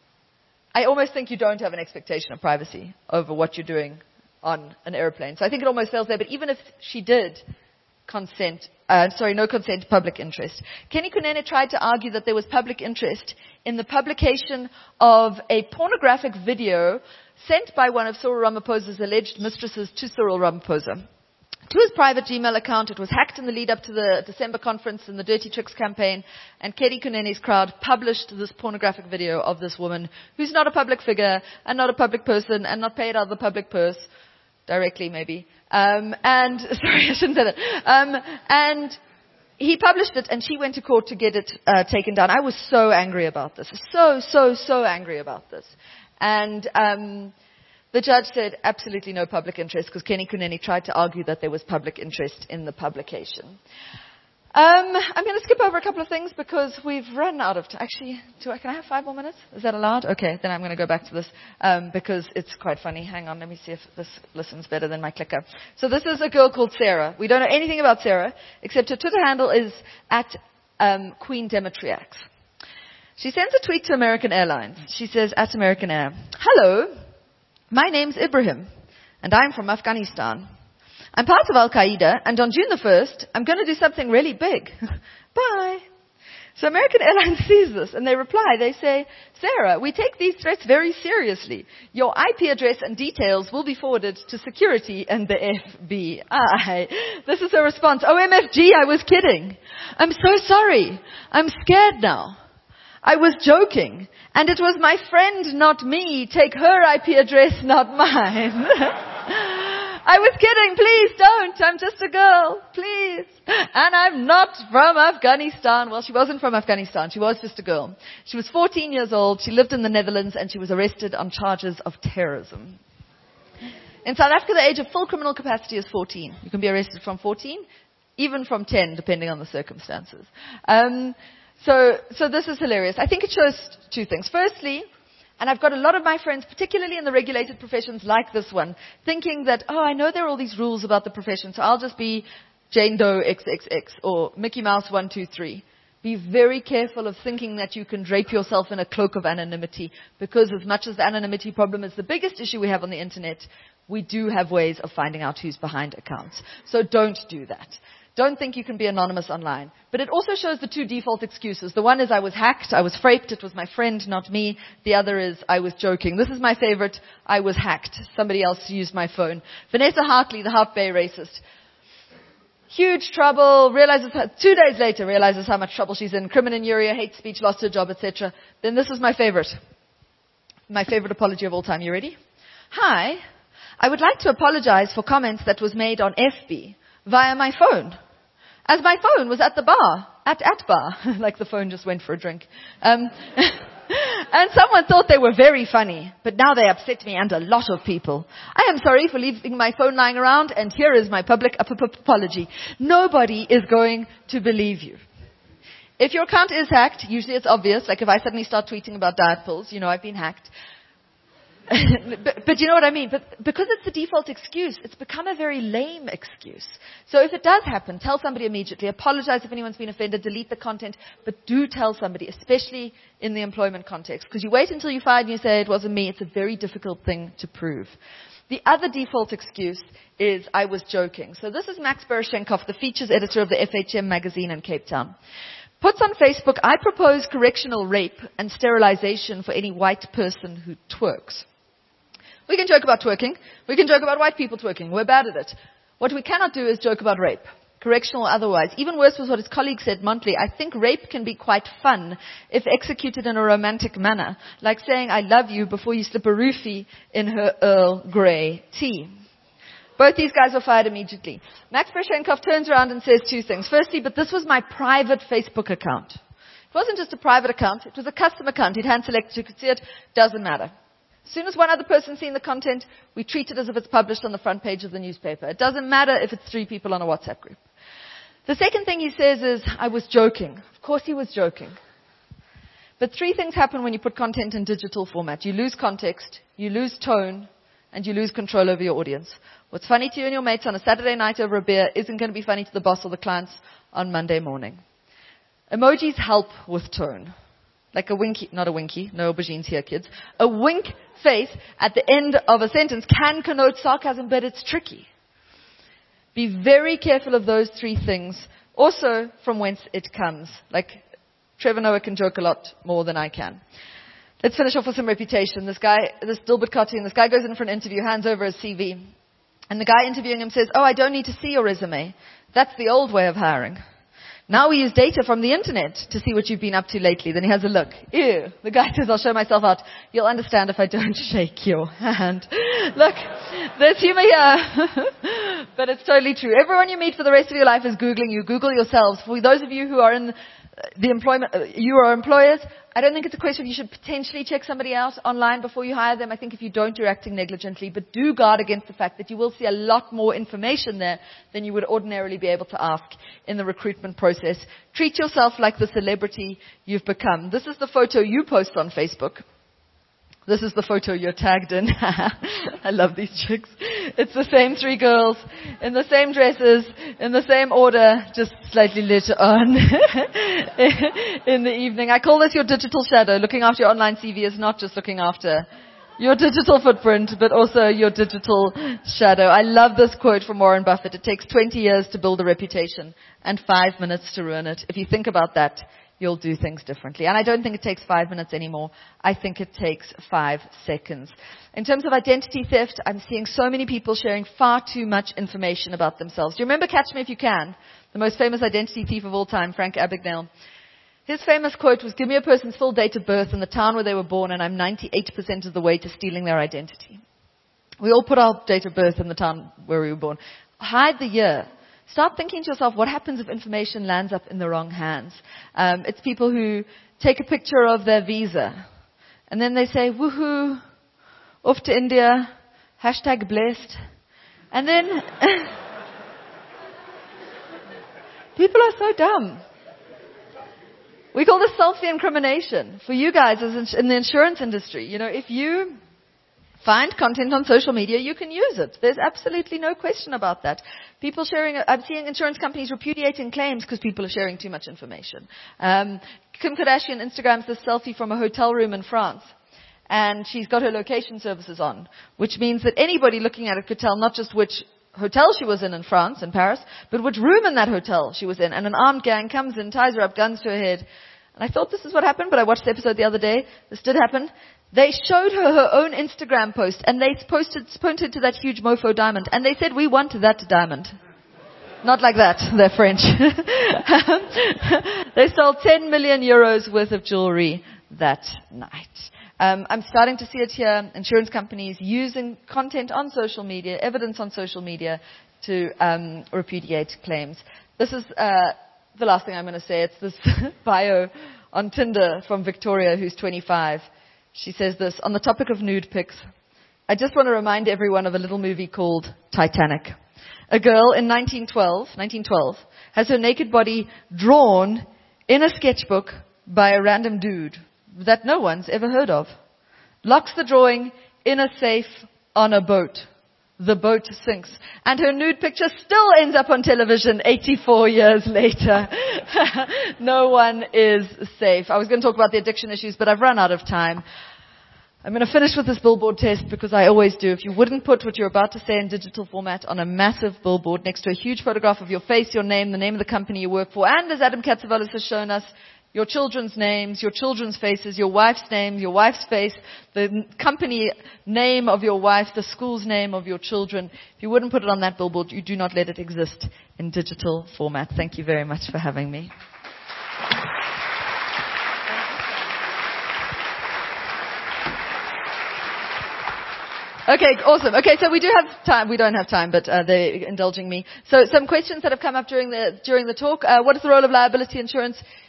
I almost think you don't have an expectation of privacy over what you're doing on an airplane. So I think it almost fails there. But even if she did consent, uh, sorry, no consent, public interest. Kenny Kunene tried to argue that there was public interest in the publication of a pornographic video sent by one of Cyril Ramaphosa's alleged mistresses to Cyril Ramaphosa. To his private Gmail account, it was hacked in the lead up to the December conference in the Dirty Tricks campaign, and Kenny Kunene's crowd published this pornographic video of this woman who's not a public figure and not a public person and not paid out of the public purse, directly maybe. Um, and, sorry, I shouldn't say that. Um, and he published it, and she went to court to get it uh, taken down. I was so angry about this. So, so, so angry about this. And um, the judge said absolutely no public interest because Kenny Kunene tried to argue that there was public interest in the publication. Um, I'm going to skip over a couple of things because we've run out of time. Actually, do I, can I have five more minutes? Is that allowed? Okay, then I'm going to go back to this um, because it's quite funny. Hang on, let me see if this listens better than my clicker. So this is a girl called Sarah. We don't know anything about Sarah except her Twitter handle is at um, Queen Demetriax. She sends a tweet to American Airlines. She says, at American Air, "Hello, my name's Ibrahim, and I'm from Afghanistan. I'm part of Al-Qaeda, and on June the first, I'm going to do something really big. Bye." So American Airlines sees this, and they reply. They say, "Sarah, we take these threats very seriously. Your I P address and details will be forwarded to security and the F B I. This is her response. "O M F G, I was kidding. I'm so sorry. I'm scared now. I was joking. And it was my friend, not me. Take her I P address, not mine." "I was kidding. Please don't. I'm just a girl. Please. And I'm not from Afghanistan." Well, she wasn't from Afghanistan. She was just a girl. She was fourteen years old. She lived in the Netherlands, and she was arrested on charges of terrorism. In South Africa, the age of full criminal capacity is fourteen. You can be arrested from fourteen, even from ten, depending on the circumstances. Um, so, so this is hilarious. I think it shows two things. Firstly, and I've got a lot of my friends, particularly in the regulated professions like this one, thinking that, oh, I know there are all these rules about the profession, so I'll just be Jane Doe triple X or Mickey Mouse one two three. Be very careful of thinking that you can drape yourself in a cloak of anonymity, because as much as the anonymity problem is the biggest issue we have on the internet, we do have ways of finding out who's behind accounts. So don't do that. Don't think you can be anonymous online. But it also shows the two default excuses. The one is I was hacked, I was fraped, it was my friend, not me. The other is I was joking. This is my favorite, I was hacked. Somebody else used my phone. Vanessa Hartley, the Half Bay racist. Huge trouble, realizes, two days later, realizes how much trouble she's in. Criminuria, hate speech, lost her job, et cetera. Then this is my favorite. My favorite apology of all time. You ready? "Hi, I would like to apologize for comments that was made on F B via my phone, as my phone was at the bar, at at bar," like the phone just went for a drink. Um, "and someone thought they were very funny, but now they upset me and a lot of people. I am sorry for leaving my phone lying around, and here is my public ap- ap- apology. Nobody is going to believe you." If your account is hacked, usually it's obvious, like if I suddenly start tweeting about diet pills, you know I've been hacked. but, but you know what I mean? But because it's the default excuse, it's become a very lame excuse. So if it does happen, tell somebody immediately. Apologize if anyone's been offended. Delete the content. But do tell somebody, especially in the employment context. Because you wait until you're fired and you say, "It wasn't me." It's a very difficult thing to prove. The other default excuse is, "I was joking." So this is Max Bereshenkov, the features editor of the F H M magazine in Cape Town. Puts on Facebook, "I propose correctional rape and sterilization for any white person who twerks." We can joke about twerking. We can joke about white people twerking. We're bad at it. What we cannot do is joke about rape, correctional or otherwise. Even worse was what his colleague said, Montley. "I think rape can be quite fun if executed in a romantic manner, like saying 'I love you' before you slip a roofie in her Earl Grey tea." Both these guys were fired immediately. Max Bereshenkov turns around and says two things. Firstly, "But this was my private Facebook account. It wasn't just a private account. It was a custom account. He'd hand-selected. You could see it. Doesn't matter. As soon as one other person's seen the content, we treat it as if it's published on the front page of the newspaper. It doesn't matter if it's three people on a WhatsApp group. The second thing he says is, I was joking. Of course he was joking. But three things happen when you put content in digital format. You lose context, you lose tone, and you lose control over your audience. What's funny to you and your mates on a Saturday night over a beer isn't going to be funny to the boss or the clients on Monday morning. Emojis help with tone. Like a winky, not a winky, no aubergines here, kids. A wink face at the end of a sentence can connote sarcasm, but it's tricky. Be very careful of those three things. Also, from whence it comes. Like, Trevor Noah can joke a lot more than I can. Let's finish off with some reputation. This guy, this Dilbert cartoon, this guy goes in for an interview, hands over his C V. And the guy interviewing him says, oh, I don't need to see your resume. That's the old way of hiring. Now we use data from the internet to see what you've been up to lately. Then he has a look. Ew. The guy says, I'll show myself out. You'll understand if I don't shake your hand. Look, there's humor here. But it's totally true. Everyone you meet for the rest of your life is Googling you. Google yourselves. For those of you who are in the employment, uh, you are employers, I don't think it's a question you should potentially check somebody out online before you hire them. I think if you don't, you're acting negligently. But do guard against the fact that you will see a lot more information there than you would ordinarily be able to ask in the recruitment process. Treat yourself like the celebrity you've become. This is the photo you post on Facebook. This is the photo you're tagged in. I love these chicks. It's the same three girls in the same dresses, in the same order, just slightly later on in the evening. I call this your digital shadow. Looking after your online C V is not just looking after your digital footprint, but also your digital shadow. I love this quote from Warren Buffett. It takes twenty years to build a reputation and five minutes to ruin it. If you think about that, you'll do things differently. And I don't think it takes five minutes anymore. I think it takes five seconds. In terms of identity theft, I'm seeing so many people sharing far too much information about themselves. Do you remember Catch Me If You Can? The most famous identity thief of all time, Frank Abagnale. His famous quote was, give me a person's full date of birth and the town where they were born, and I'm ninety-eight percent of the way to stealing their identity. We all put our date of birth in the town where we were born. Hide the year. Start thinking to yourself, what happens if information lands up in the wrong hands? Um, it's people who take a picture of their visa, and then they say, woohoo, off to India, hashtag blessed. And then, people are so dumb. We call this self-incrimination. For you guys as in the insurance industry, you know, if you find content on social media, you can use it. There's absolutely no question about that. People sharing, I'm seeing insurance companies repudiating claims because people are sharing too much information. Um, Kim Kardashian Instagrams this selfie from a hotel room in France. And she's got her location services on, which means that anybody looking at it could tell not just which hotel she was in in France, in Paris, but which room in that hotel she was in. And an armed gang comes in, ties her up, guns to her head. And I thought this is what happened, but I watched the episode the other day. This did happen. They showed her her own Instagram post, and they posted, pointed to that huge mofo diamond, and they said, we want that diamond. Not like that, they're French. They sold ten million euros worth of jewelry that night. Um, I'm starting to see it here, insurance companies using content on social media, evidence on social media, to um, repudiate claims. This is uh, the last thing I'm going to say. It's this bio on Tinder from Victoria, who's twenty-five. She says this, on the topic of nude pics, I just want to remind everyone of a little movie called Titanic. A girl in nineteen twelve, nineteen twelve has her naked body drawn in a sketchbook by a random dude that no one's ever heard of. Locks the drawing in a safe on a boat. The boat sinks. And her nude picture still ends up on television eighty-four years later. No one is safe. I was going to talk about the addiction issues, but I've run out of time. I'm going to finish with this billboard test because I always do. If you wouldn't put what you're about to say in digital format on a massive billboard next to a huge photograph of your face, your name, the name of the company you work for, and as Adam Katsouvalis has shown us, your children's names, your children's faces, your wife's name, your wife's face, the company name of your wife, the school's name of your children. If you wouldn't put it on that billboard, you do not let it exist in digital format. Thank you very much for having me. Okay, awesome. Okay, so we do have time. We don't have time, but uh, they're indulging me. So some questions that have come up during the during the talk. Uh, what is the role of liability insurance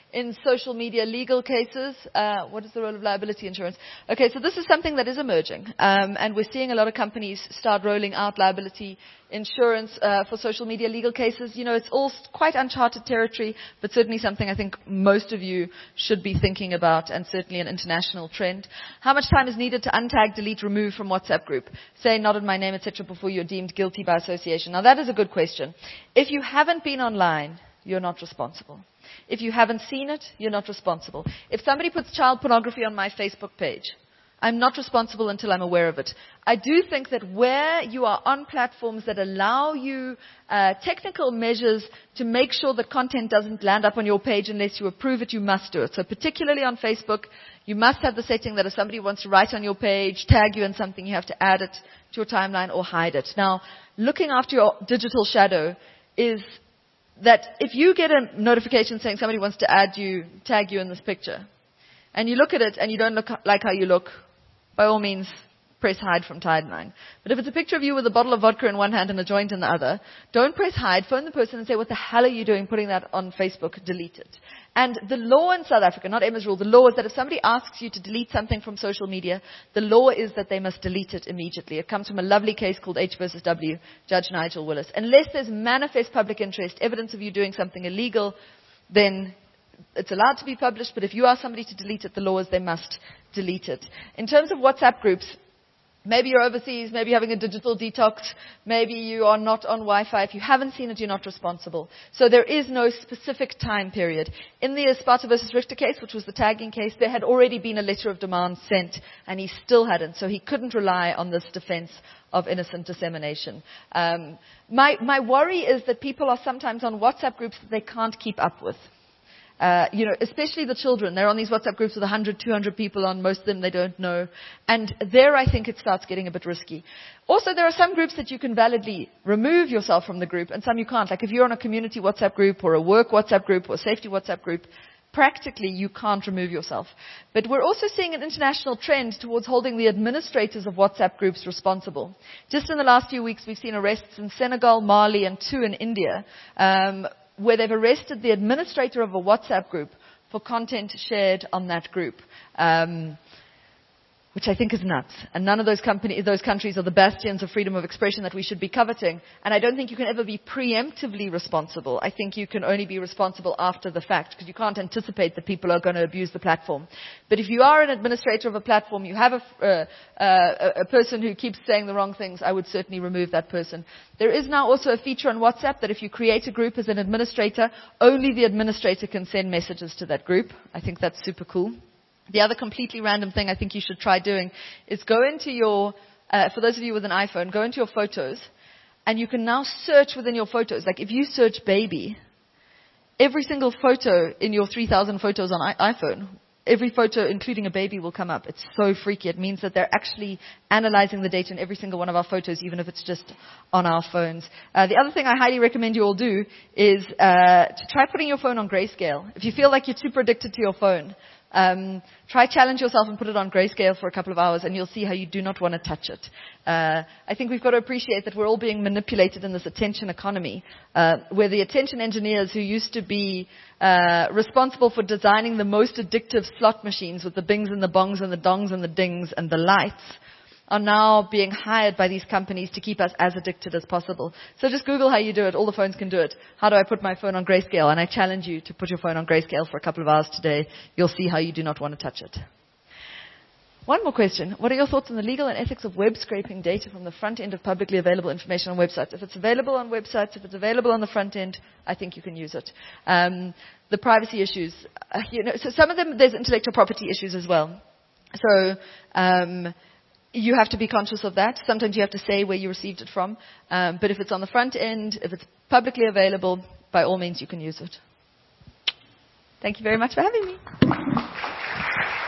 in social media legal cases. Uh, what is the role of liability insurance? Okay, so this is something that is emerging, um, and we're seeing a lot of companies start rolling out liability insurance uh, for social media legal cases. You know, it's all quite uncharted territory, but certainly something I think most of you should be thinking about, and certainly an international trend. How much time is needed to untag, delete, remove from WhatsApp group? Say not in my name, et cetera, before you're deemed guilty by association. Now, that is a good question. If you haven't been online, you're not responsible. If you haven't seen it, you're not responsible. If somebody puts child pornography on my Facebook page, I'm not responsible until I'm aware of it. I do think that where you are on platforms that allow you uh, technical measures to make sure that content doesn't land up on your page unless you approve it, you must do it. So particularly on Facebook, you must have the setting that if somebody wants to write on your page, tag you in something, you have to add it to your timeline or hide it. Now, looking after your digital shadow is that if you get a notification saying somebody wants to add you, tag you in this picture, and you look at it and you don't look like how you look, by all means, press hide from timeline. But if it's a picture of you with a bottle of vodka in one hand and a joint in the other, don't press hide. Phone the person and say, what the hell are you doing putting that on Facebook? Delete it. And the law in South Africa, not Emma's rule, the law is that if somebody asks you to delete something from social media, the law is that they must delete it immediately. It comes from a lovely case called H versus W, Judge Nigel Willis. Unless there's manifest public interest, evidence of you doing something illegal, then it's allowed to be published, but if you ask somebody to delete it, the law is they must delete it. In terms of WhatsApp groups, maybe you're overseas, maybe you're having a digital detox, maybe you are not on Wi-Fi. If you haven't seen it, you're not responsible. So there is no specific time period. In the Esparta versus Richter case, which was the tagging case, there had already been a letter of demand sent, and he still hadn't. So he couldn't rely on this defense of innocent dissemination. Um, my, my worry is that people are sometimes on WhatsApp groups that they can't keep up with. Uh, you know, especially the children. They're on these WhatsApp groups with one hundred, two hundred people on. Most of them they don't know. And there I think it starts getting a bit risky. Also, there are some groups that you can validly remove yourself from the group and some you can't. Like if you're on a community WhatsApp group or a work WhatsApp group or a safety WhatsApp group, practically you can't remove yourself. But we're also seeing an international trend towards holding the administrators of WhatsApp groups responsible. Just in the last few weeks, we've seen arrests in Senegal, Mali, and two in India, um, where they've arrested the administrator of a WhatsApp group for content shared on that group, um, which I think is nuts. And none of those, company, those countries are the bastions of freedom of expression that we should be coveting. And I don't think you can ever be preemptively responsible. I think you can only be responsible after the fact, because you can't anticipate that people are going to abuse the platform. But if you are an administrator of a platform, you have a, uh, uh, a person who keeps saying the wrong things, I would certainly remove that person. There is now also a feature on WhatsApp that if you create a group as an administrator, only the administrator can send messages to that group. I think that's super cool. The other completely random thing I think you should try doing is go into your, uh, for those of you with an iPhone, go into your photos, and you can now search within your photos. Like if you search baby, every single photo in your three thousand photos on I- iPhone, every photo including a baby will come up. It's so freaky. It means that they're actually analyzing the data in every single one of our photos, even if it's just on our phones. Uh, the other thing I highly recommend you all do is uh, to try putting your phone on grayscale. If you feel like you're super addicted to your phone, Um, try challenge yourself and put it on grayscale for a couple of hours and you'll see how you do not want to touch it. Uh, I think we've got to appreciate that we're all being manipulated in this attention economy, uh, where the attention engineers who used to be uh, responsible for designing the most addictive slot machines with the bings and the bongs and the dongs and the dings and the lights are now being hired by these companies to keep us as addicted as possible. So just Google how you do it. All the phones can do it. How do I put my phone on grayscale? And I challenge you to put your phone on grayscale for a couple of hours today. You'll see how you do not want to touch it. One more question. What are your thoughts on the legal and ethics of web scraping data from the front end of publicly available information on websites? If it's available on websites, if it's available on the front end, I think you can use it. Um, the privacy issues. Uh, you know, so some of them, there's intellectual property issues as well. So, um, you have to be conscious of that. Sometimes you have to say where you received it from. Um, but if it's on the front end, if it's publicly available, by all means you can use it. Thank you very much for having me.